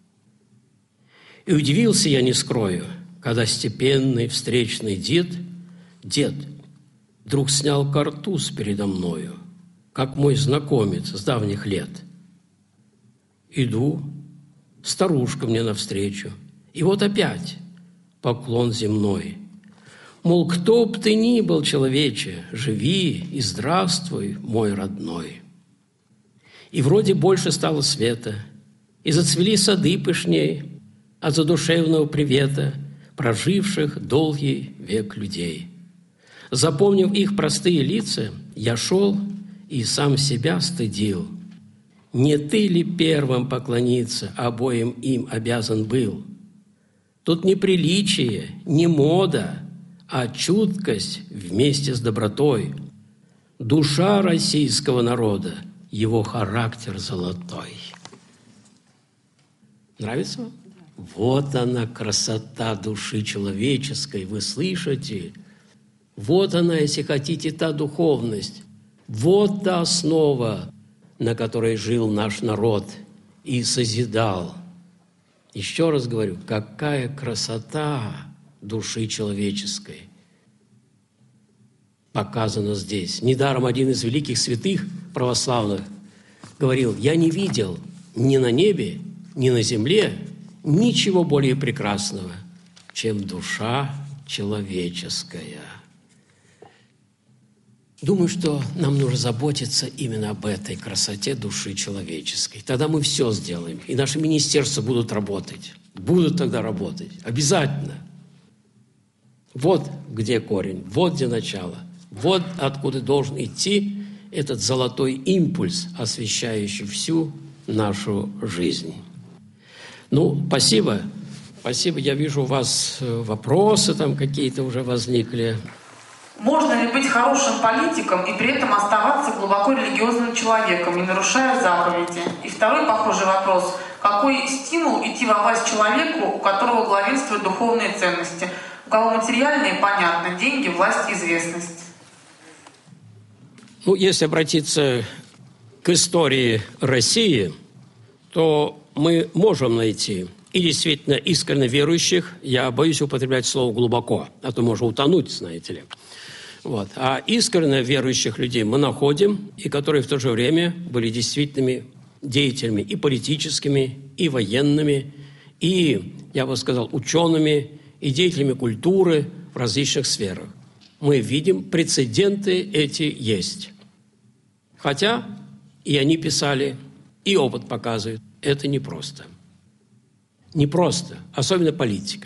И удивился я, не скрою, когда степенный встречный дед, дед, вдруг снял картуз передо мною, как мой знакомец с давних лет. Иду, старушка мне навстречу. И вот опять поклон земной. Мол, кто б ты ни был, человече, живи и здравствуй, мой родной. И вроде больше стало света, и зацвели сады пышней от задушевного привета проживших долгий век людей. Запомнив их простые лица, я шел и сам себя стыдил. Не ты ли первым поклониться обоим им обязан был? Тут не приличие, не мода, а чуткость вместе с добротой. Душа российского народа, его характер золотой. Нравится вам? Вот она, красота души человеческой, вы слышите? Вот она, если хотите, та духовность. Вот та основа, на которой жил наш народ и созидал. Еще раз говорю, какая красота души человеческой показана здесь. Недаром один из великих святых православных говорил: «Я не видел ни на небе, ни на земле ничего более прекрасного, чем душа человеческая». Думаю, что нам нужно заботиться именно об этой красоте души человеческой. Тогда мы все сделаем, и наши министерства будут работать. Будут тогда работать. Обязательно. Вот где корень, вот где начало. Вот откуда должен идти этот золотой импульс, освещающий всю нашу жизнь. Ну, спасибо. Спасибо. Я вижу, у вас вопросы там какие-то уже возникли. Можно ли быть хорошим политиком и при этом оставаться глубоко религиозным человеком, не нарушая заповеди? И второй похожий вопрос. Какой стимул идти во власть человеку, у которого главенствуют духовные ценности? У кого материальные, понятно, деньги, власть, известность? Ну, если обратиться к истории России, то мы можем найти и действительно искренне верующих, я боюсь употреблять слово «глубоко», а то можно утонуть, знаете ли. Вот. А искренне верующих людей мы находим, и которые в то же время были действительными деятелями и политическими, и военными, и, я бы сказал, учеными, и деятелями культуры в различных сферах. Мы видим, прецеденты эти есть. Хотя и они писали, и опыт показывает, это непросто. Непросто, особенно политика.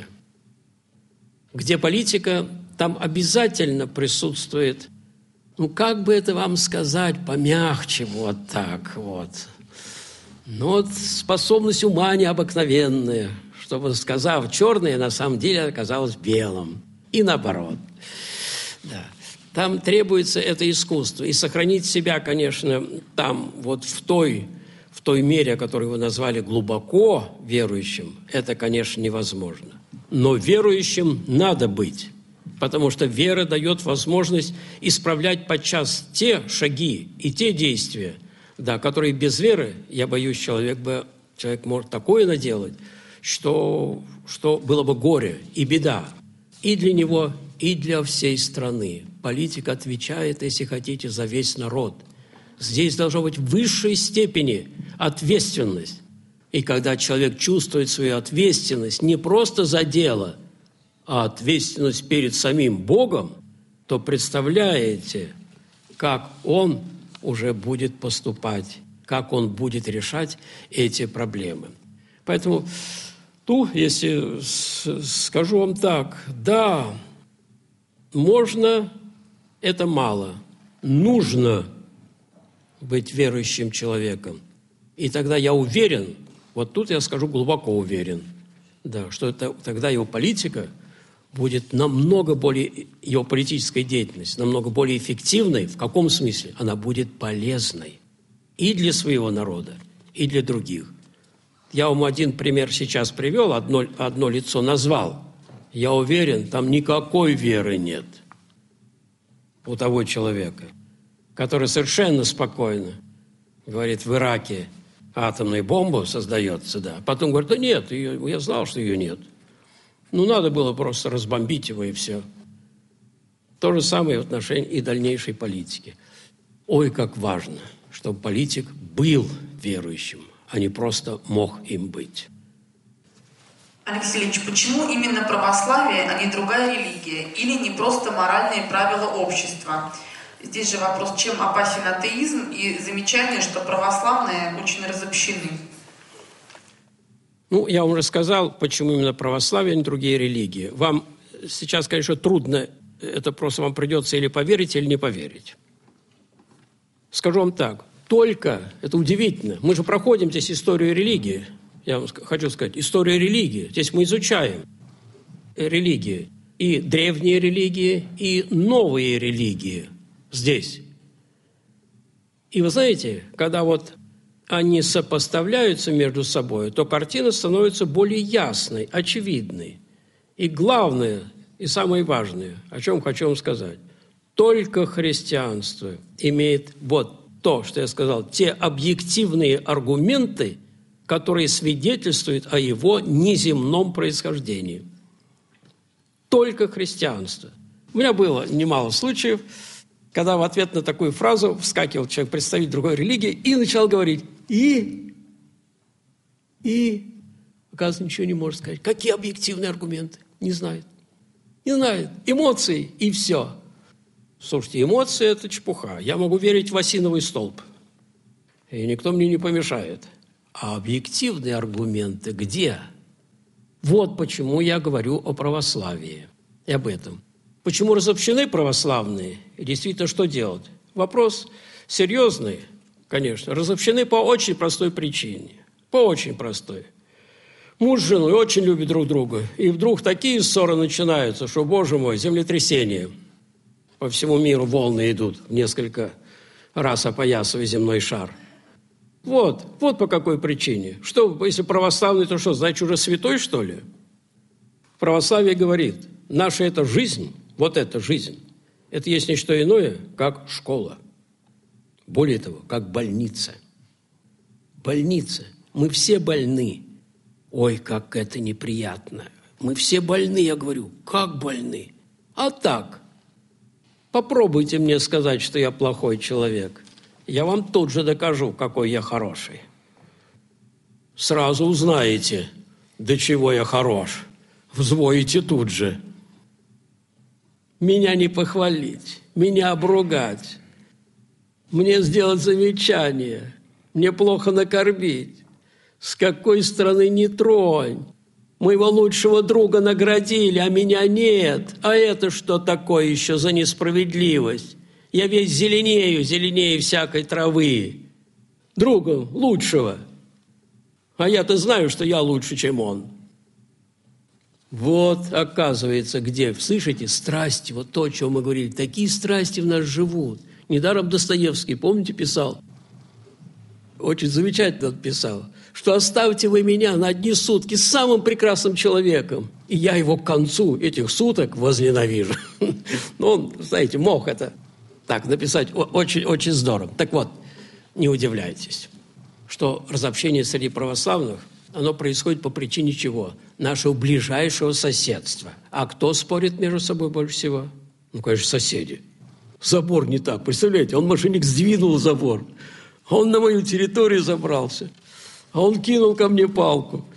Где политика, там обязательно присутствует, ну, как бы это вам сказать, помягче, вот так вот. Ну, вот способность ума необыкновенная, чтобы, сказав черное, на самом деле оказалось белым. И наоборот. Да. Там требуется это искусство. И сохранить себя, конечно, там, вот в той, в той мере, которую вы назвали глубоко верующим, это, конечно, невозможно. Но верующим надо быть. Потому что вера дает возможность исправлять подчас те шаги и те действия, да, которые без веры, я боюсь, человек, бы, человек может такое наделать, что, что было бы горе и беда и для него, и для всей страны. Политика отвечает, если хотите, за весь народ. Здесь должна быть в высшей степени ответственность. И когда человек чувствует свою ответственность не просто за дело, а ответственность перед самим Богом, то представляете, как он уже будет поступать, как он будет решать эти проблемы. Поэтому, ну, если скажу вам так, да, можно, это мало, нужно быть верующим человеком. И тогда я уверен, вот тут я скажу глубоко уверен, да, что это, тогда его политика будет намного более, его политическая деятельность намного более эффективной. В каком смысле? Она будет полезной и для своего народа, и для других. Я вам один пример сейчас привел, одно, одно лицо назвал. Я уверен, там никакой веры нет у того человека, который совершенно спокойно говорит, в Ираке атомная бомба создается, да. Потом говорит, да нет, ее, я знал, что ее нет. Ну, надо было просто разбомбить его, и все. То же самое в отношении и дальнейшей политики. Ой, как важно, чтобы политик был верующим, а не просто мог им быть. Алексей Ильич, почему именно православие, а не другая религия? Или не просто моральные правила общества? Здесь же вопрос, чем опасен атеизм, и замечание, что православные очень разобщены. Ну, я вам уже сказал, почему именно православие, а не другие религии. Вам сейчас, конечно, трудно, это просто вам придется или поверить, или не поверить. Скажу вам так, только, это удивительно, мы же проходим здесь историю религии, я вам хочу сказать, историю религии. Здесь мы изучаем религии, и древние религии, и новые религии здесь. И вы знаете, когда вот они сопоставляются между собой, то картина становится более ясной, очевидной. И главное, и самое важное, о чем хочу вам сказать, только христианство имеет вот то, что я сказал, те объективные аргументы, которые свидетельствуют о его неземном происхождении. Только христианство. У меня было немало случаев, когда в ответ на такую фразу вскакивал человек, представитель другой религии, и начал говорить «и», «и», оказывается, ничего не может сказать. Какие объективные аргументы? Не знает. Не знает. Эмоции, и все. Слушайте, эмоции – это чепуха. Я могу верить в осиновый столб, и никто мне не помешает. А объективные аргументы где? Вот почему я говорю о православии и об этом. Почему разобщены православные? И действительно, что делать? Вопрос серьезный, конечно. Разобщены по очень простой причине. По очень простой. Муж с женой очень любят друг друга. И вдруг такие ссоры начинаются, что, боже мой, землетрясение. По всему миру волны идут в несколько раз опоясывая земной шар. Вот, вот по какой причине. Что, если православный, то что, значит, уже святой, что ли? Православие говорит, наша эта жизнь, вот эта жизнь, это есть не что иное, как школа. Более того, как больница. Больница. Мы все больны. Ой, как это неприятно. Мы все больны, я говорю. Как больны? А так. Попробуйте мне сказать, что я плохой человек. Я вам тут же докажу, какой я хороший. Сразу узнаете, до чего я хорош. Взвоите тут же. Меня не похвалить, меня обругать, мне сделать замечание, мне плохо накормить. С какой стороны не тронь. Моего лучшего друга наградили, а меня нет. А это что такое еще за несправедливость? Я весь зеленею, зеленее всякой травы. Друга лучшего. А я-то знаю, что я лучше, чем он. Вот, оказывается, где, слышите, страсти, вот то, о чем мы говорили, такие страсти в нас живут. Недаром Достоевский, помните, писал, очень замечательно писал, что оставьте вы меня на одни сутки с самым прекрасным человеком, и я его к концу этих суток возненавижу. Ну, он, знаете, мог это так написать очень-очень здорово. Так вот, не удивляйтесь, что разобщение среди православных, оно происходит по причине чего? Нашего ближайшего соседства. А кто спорит между собой больше всего? Ну, конечно, соседи. Забор не так, представляете? Он, мошенник, сдвинул забор. Он на мою территорию забрался. А он кинул ко мне палку.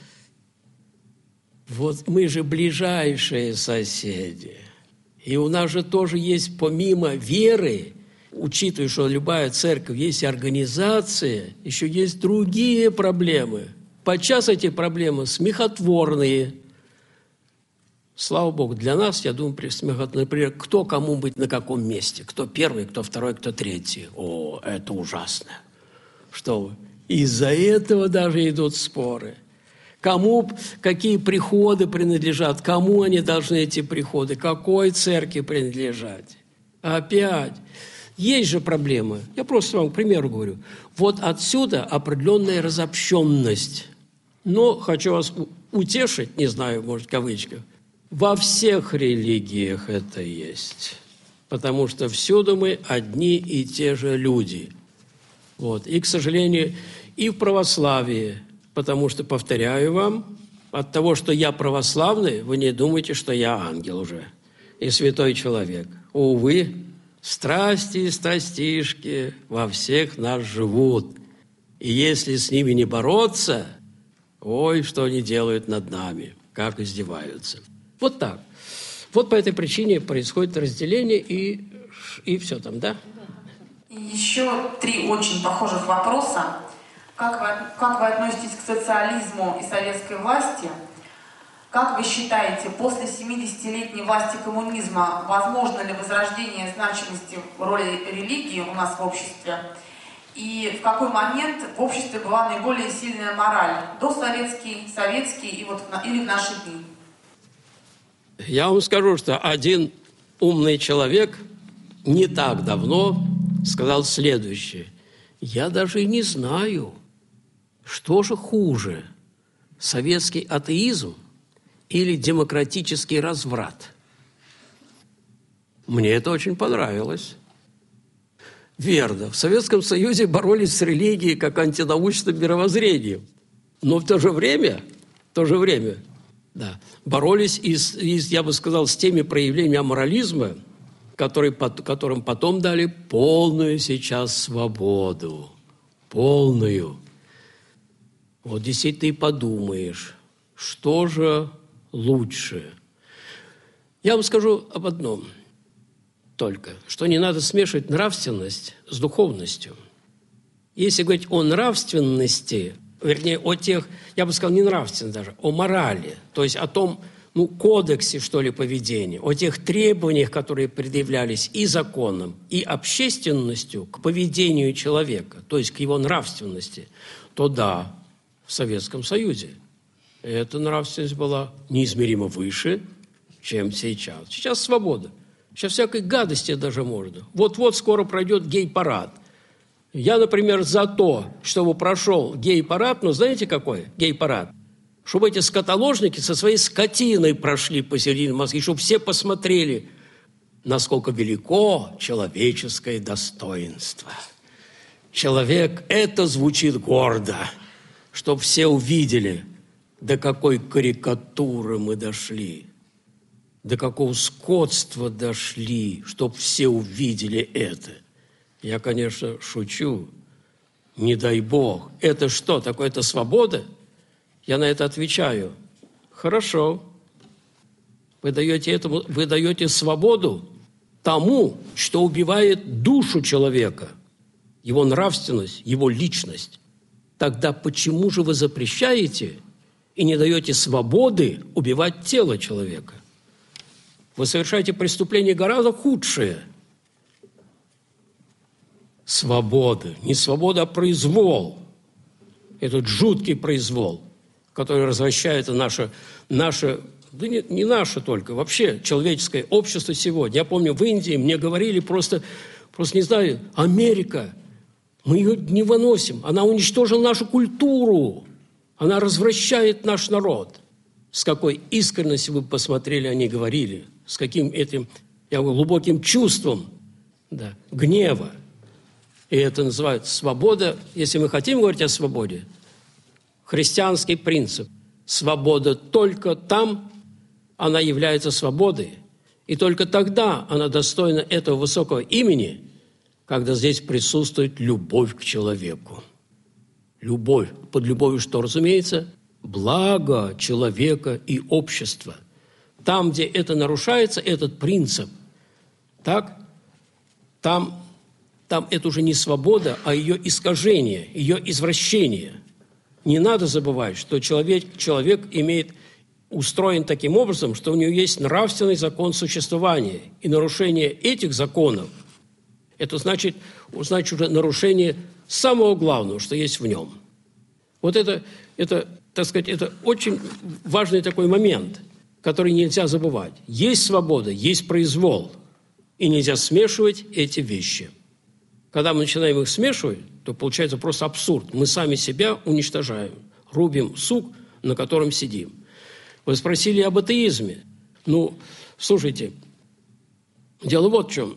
Вот мы же ближайшие соседи. И у нас же тоже есть, помимо веры, учитывая, что любая церковь есть организация, еще есть другие проблемы. Подчас эти проблемы смехотворные. Слава Богу, для нас, я думаю, смехотворные. Например, кто кому быть на каком месте. Кто первый, кто второй, кто третий. О, это ужасно. Что вы? Из-за этого даже идут споры. Кому какие приходы принадлежат, кому они должны эти приходы, какой церкви принадлежать. Опять. Есть же проблемы. Я просто вам к примеру говорю. Вот отсюда определенная разобщенность. Но хочу вас утешить, не знаю, может, в кавычках, во всех религиях это есть. Потому что всюду мы одни и те же люди. Вот. И, к сожалению, и в православии, потому что, повторяю вам, от того, что я православный, вы не думайте, что я ангел уже и святой человек. Увы, страсти и страстишки во всех нас живут. И если с ними не бороться, ой, что они делают над нами, как издеваются. Вот так. Вот по этой причине происходит разделение, и, и все там, да? И еще три очень похожих вопроса. Как вы, как вы относитесь к социализму и советской власти? Как вы считаете, после семидесятилетней власти коммунизма возможно ли возрождение значимости роли религии у нас в обществе? И в какой момент в обществе была наиболее сильная мораль? Досоветский, советский и вот, или в наши дни? Я вам скажу, что один умный человек не так давно сказал следующее. Я даже и не знаю, что же хуже, советский атеизм или демократический разврат. Мне это очень понравилось. Верно, в Советском Союзе боролись с религией как антинаучным мировоззрением. Но в то же время, в то же время, да, боролись и, с, и, я бы сказал, с теми проявлениями аморализма, которые, которым потом дали полную сейчас свободу. Полную. Вот действительно ты подумаешь, что же лучше. Я вам скажу об одном только, что не надо смешивать нравственность с духовностью. Если говорить о нравственности, вернее, о тех, я бы сказал, не нравственности даже, о морали, то есть о том, ну, кодексе, что ли, поведения, о тех требованиях, которые предъявлялись и законом, и общественностью к поведению человека, то есть к его нравственности, то да, в Советском Союзе эта нравственность была неизмеримо выше, чем сейчас. Сейчас свобода. Сейчас всякой гадости даже можно. Вот-вот скоро пройдет гей-парад. Я, например, за то, чтобы прошел гей-парад, но знаете какой гей-парад? Чтобы эти скотоложники со своей скотиной прошли посередине Москвы, чтобы все посмотрели, насколько велико человеческое достоинство. Человек, это звучит гордо, чтобы все увидели, до какой карикатуры мы дошли, до какого скотства дошли, чтобы все увидели это. Я, конечно, шучу. Не дай Бог. Это что, такое? Это свобода? Я на это отвечаю. Хорошо. Вы даете, этому, вы даете свободу тому, что убивает душу человека, его нравственность, его личность. Тогда почему же вы запрещаете и не даете свободы убивать тело человека? Вы совершаете преступление гораздо худшее. Свобода. Не свобода, а произвол. Этот жуткий произвол, который развращает наше, наше да не, не наше только, вообще человеческое общество сегодня. Я помню, в Индии мне говорили просто, просто не знаю, Америка, мы ее не выносим, она уничтожила нашу культуру, она развращает наш народ. С какой искренностью вы посмотрели, они говорили, с каким этим, я говорю, глубоким чувством, да, гнева. И это называют свобода, если мы хотим говорить о свободе, христианский принцип. Свобода только там, она является свободой. И только тогда она достойна этого высокого имени, когда здесь присутствует любовь к человеку. Любовь. Под любовью что разумеется? Благо человека и общества. Там, где это нарушается, этот принцип, так, там, там это уже не свобода, а ее искажение, ее извращение. Не надо забывать, что человек, человек имеет устроен таким образом, что у него есть нравственный закон существования. И нарушение этих законов, это значит, значит уже нарушение самого главного, что есть в нем. Вот это, это, так сказать, это очень важный такой момент, который нельзя забывать. Есть свобода, есть произвол, и нельзя смешивать эти вещи. Когда мы начинаем их смешивать, то получается просто абсурд. Мы сами себя уничтожаем, рубим сук, на котором сидим. Вы спросили об атеизме. Ну, слушайте, дело вот в чем.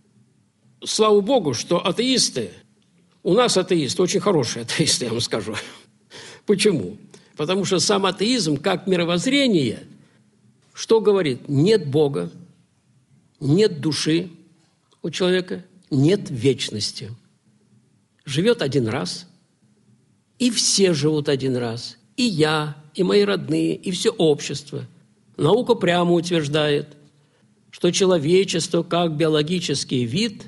Слава Богу, что атеисты, у нас атеисты, очень хорошие атеисты, я вам скажу. Почему? Потому что сам атеизм, как мировоззрение, что говорит? Нет Бога, нет души у человека, нет вечности. Живет один раз, И все живут один раз. И я, и мои родные, и все общество. Наука прямо утверждает, что человечество как биологический вид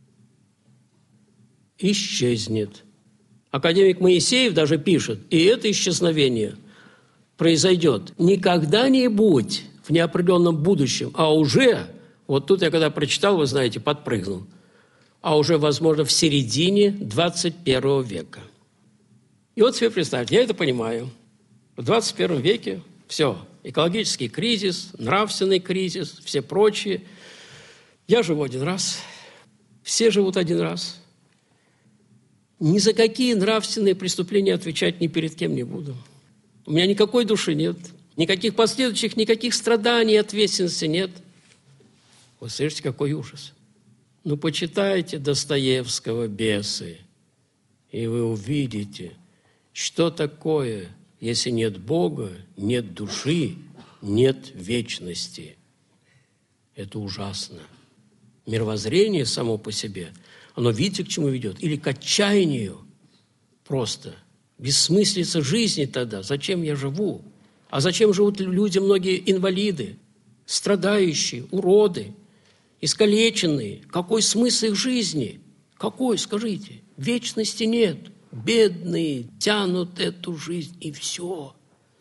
исчезнет. Академик Моисеев даже пишет, и это исчезновение произойдет не когда-нибудь в неопределенном будущем, а уже, вот тут я когда прочитал, вы знаете, подпрыгнул, а уже, возможно, в середине двадцать первого века. И вот себе представьте, я это понимаю. В двадцать первом веке все, экологический кризис, нравственный кризис, все прочие. Я живу один раз, все живут один раз. Ни за какие нравственные преступления отвечать ни перед кем не буду. У меня никакой души нет, никаких последующих, никаких страданий, ответственности нет. Вы слышите, какой ужас. Ну, почитайте Достоевского «Бесы», и вы увидите, что такое, если нет Бога, нет души, нет вечности. Это ужасно. Мировоззрение само по себе, оно, видите, к чему ведет? Или к отчаянию просто. Бессмыслица жизни тогда. Зачем я живу? А зачем живут люди, многие инвалиды, страдающие, уроды, искалеченные? Какой смысл их жизни? Какой, скажите? Вечности нет. Бедные тянут эту жизнь, и все.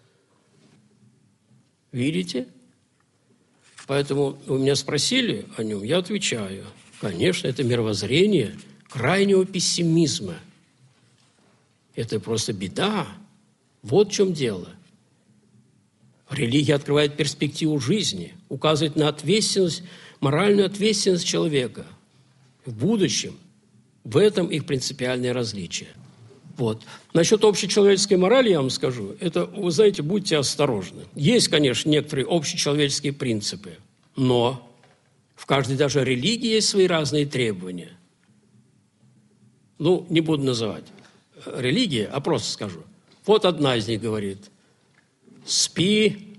Видите? Поэтому вы меня спросили о нем, я отвечаю. Конечно, это мировоззрение крайнего пессимизма. Это просто беда. Вот в чем дело. Религия открывает перспективу жизни, указывает на ответственность, моральную ответственность человека в будущем. В этом их принципиальное различие. Вот. Насчет общечеловеческой морали я вам скажу. Это, вы знаете, будьте осторожны. Есть, конечно, некоторые общечеловеческие принципы, но в каждой даже религии есть свои разные требования. Ну, не буду называть религии, а просто скажу. Вот одна из них говорит: спи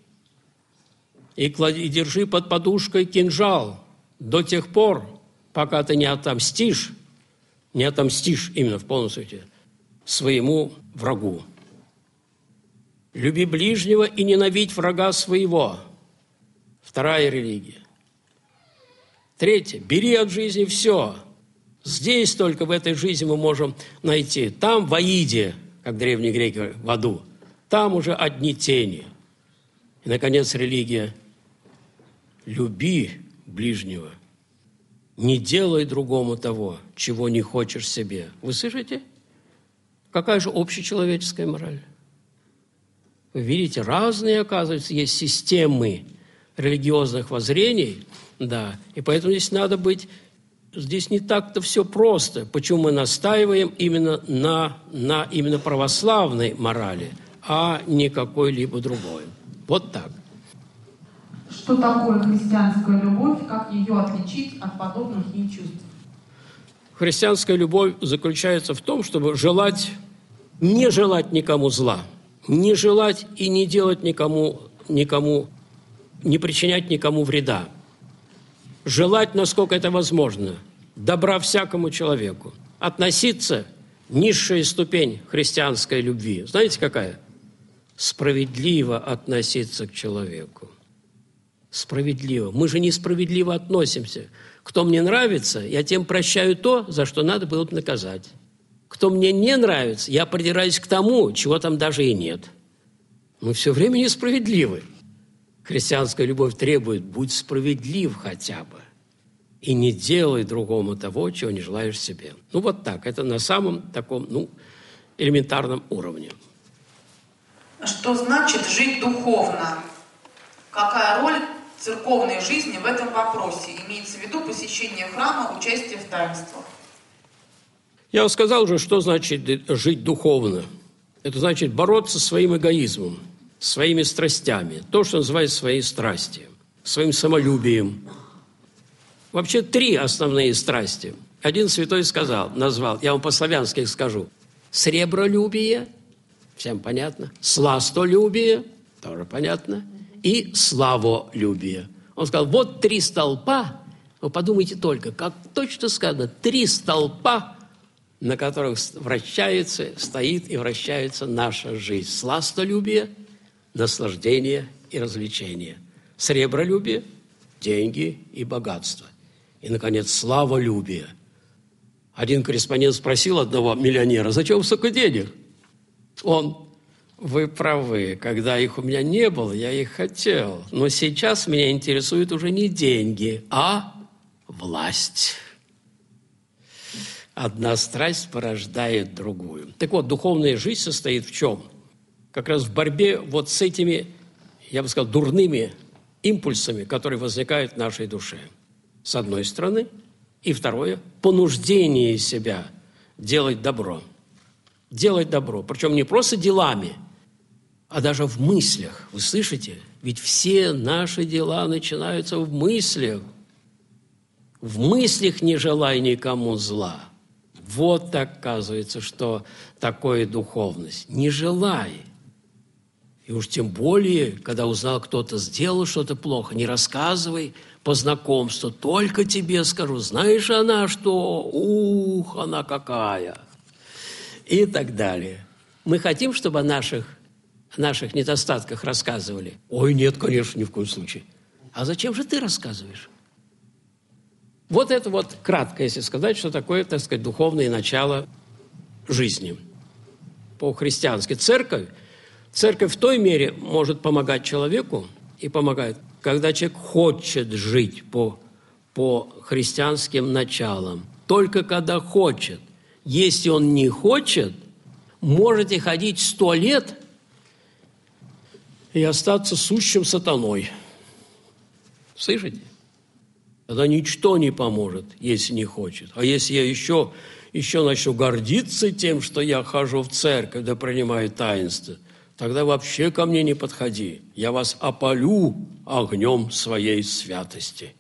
и, клади, и держи под подушкой кинжал до тех пор, пока ты не отомстишь, не отомстишь именно в полном смысле своему врагу. Люби ближнего и ненавидь врага своего. Вторая религия. Третья. Бери от жизни все. Здесь только в этой жизни мы можем найти. Там в Аиде, как древние греки, в аду, там уже одни тени. И, наконец, религия. Люби ближнего. Не делай другому того, чего не хочешь себе. Вы слышите? Какая же общечеловеческая мораль? Вы видите, разные, оказывается, есть системы религиозных воззрений, да, и поэтому здесь надо быть, здесь не так-то все просто. Почему мы настаиваем именно на, на именно православной морали, а не какой-либо другой. Вот так. Что такое христианская любовь, как ее отличить от подобных ей чувств? Христианская любовь заключается в том, чтобы желать, не желать никому зла, не желать и не делать никому, никому, не причинять никому вреда. Желать, насколько это возможно, добра всякому человеку. Относиться, низшая ступень христианской любви. Знаете, какая? Справедливо относиться к человеку. Справедливо. Мы же несправедливо относимся. Кто мне нравится, я тем прощаю то, за что надо было бы наказать. Кто мне не нравится, я придираюсь к тому, чего там даже и нет. Мы все время несправедливы. Христианская любовь требует: будь справедлив хотя бы. И не делай другому того, чего не желаешь себе. Ну, вот так. Это на самом таком, ну, элементарном уровне. Что значит жить духовно? Какая роль церковной жизни в этом вопросе? Имеется в виду посещение храма, участие в таинствах. Я сказал уже, что значит жить духовно. Это значит бороться со своим эгоизмом, своими страстями. То, что называется своей страстью, своим самолюбием. Вообще три основные страсти. Один святой сказал, назвал, я вам по-славянски их скажу. Сребролюбие, всем понятно. Сластолюбие, тоже понятно. И славолюбие. Он сказал, вот три столпа, вы подумайте только, как точно сказано, три столпа на которых вращается, стоит и вращается наша жизнь. Сластолюбие, наслаждение и развлечение. Сребролюбие, деньги и богатство. И, наконец, славолюбие. Один корреспондент спросил одного миллионера: зачем столько денег? Он: вы правы, когда их у меня не было, я их хотел. Но сейчас меня интересуют уже не деньги, а власть. Одна страсть порождает другую. Так вот, духовная жизнь состоит в чем? Как раз в борьбе вот с этими, я бы сказал, дурными импульсами, которые возникают в нашей душе. С одной стороны. И второе – понуждение себя делать добро. Делать добро. Причем не просто делами, а даже в мыслях. Вы слышите? Ведь все наши дела начинаются в мыслях. В мыслях не желай никому зла. Вот оказывается, что такое духовность. Не желай. И уж тем более, когда узнал, кто-то сделал что-то плохо, не рассказывай по знакомству, только тебе скажу, знаешь она что? Ух, она какая! И так далее. Мы хотим, чтобы о наших, о наших недостатках рассказывали? Ой, нет, конечно, ни в коем случае. А зачем же ты рассказываешь? Вот это вот кратко, если сказать, что такое, так сказать, духовное начало жизни. По-христиански церковь, церковь в той мере может помогать человеку и помогает, когда человек хочет жить по, по христианским началам. Только когда хочет. Если он не хочет, можете ходить сто лет и остаться сущим сатаной. Слышите? Тогда ничто не поможет, если не хочет. А если я еще, еще начну гордиться тем, что я хожу в церковь, да принимаю таинство, тогда вообще ко мне не подходи. Я вас опалю огнем своей святости.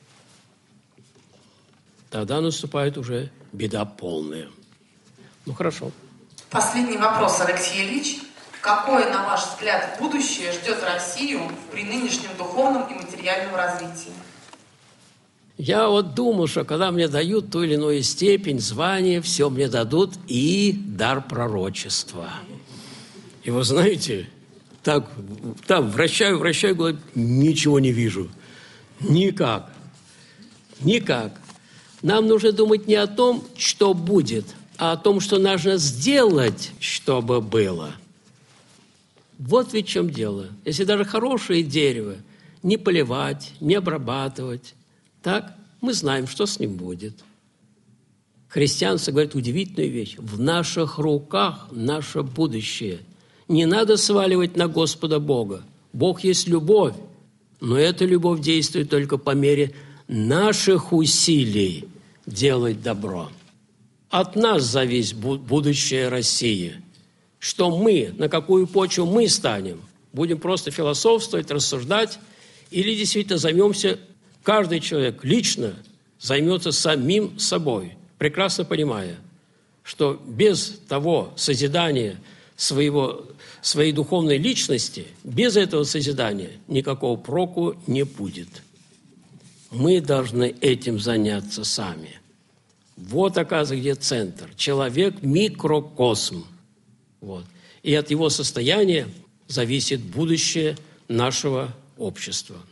Тогда наступает уже беда полная. Ну, хорошо. Последний вопрос, Алексей Ильич. Какое, на ваш взгляд, будущее ждет Россию при нынешнем духовном и материальном развитии? Я вот думал, что когда мне дают ту или иную степень, звание, все мне дадут и дар пророчества. И вы знаете, так, там вращаю, вращаю, говорю, ничего не вижу. Никак. Никак. Нам нужно думать не о том, что будет, а о том, что нужно сделать, чтобы было. Вот ведь в чем дело. Если даже хорошее дерево не поливать, не обрабатывать, так мы знаем, что с ним будет. Христианство говорит удивительную вещь. В наших руках наше будущее. Не надо сваливать на Господа Бога. Бог есть любовь, но эта любовь действует только по мере наших усилий делать добро. От нас зависит будущее России. Что мы, на какую почву мы станем? Будем просто философствовать, рассуждать, или действительно займемся, каждый человек лично займется самим собой, прекрасно понимая, что без того созидания своего, своей духовной личности, без этого созидания никакого проку не будет. Мы должны этим заняться сами. Вот, оказывается, где центр. Человек – микрокосм. Вот. И от его состояния зависит будущее нашего общества.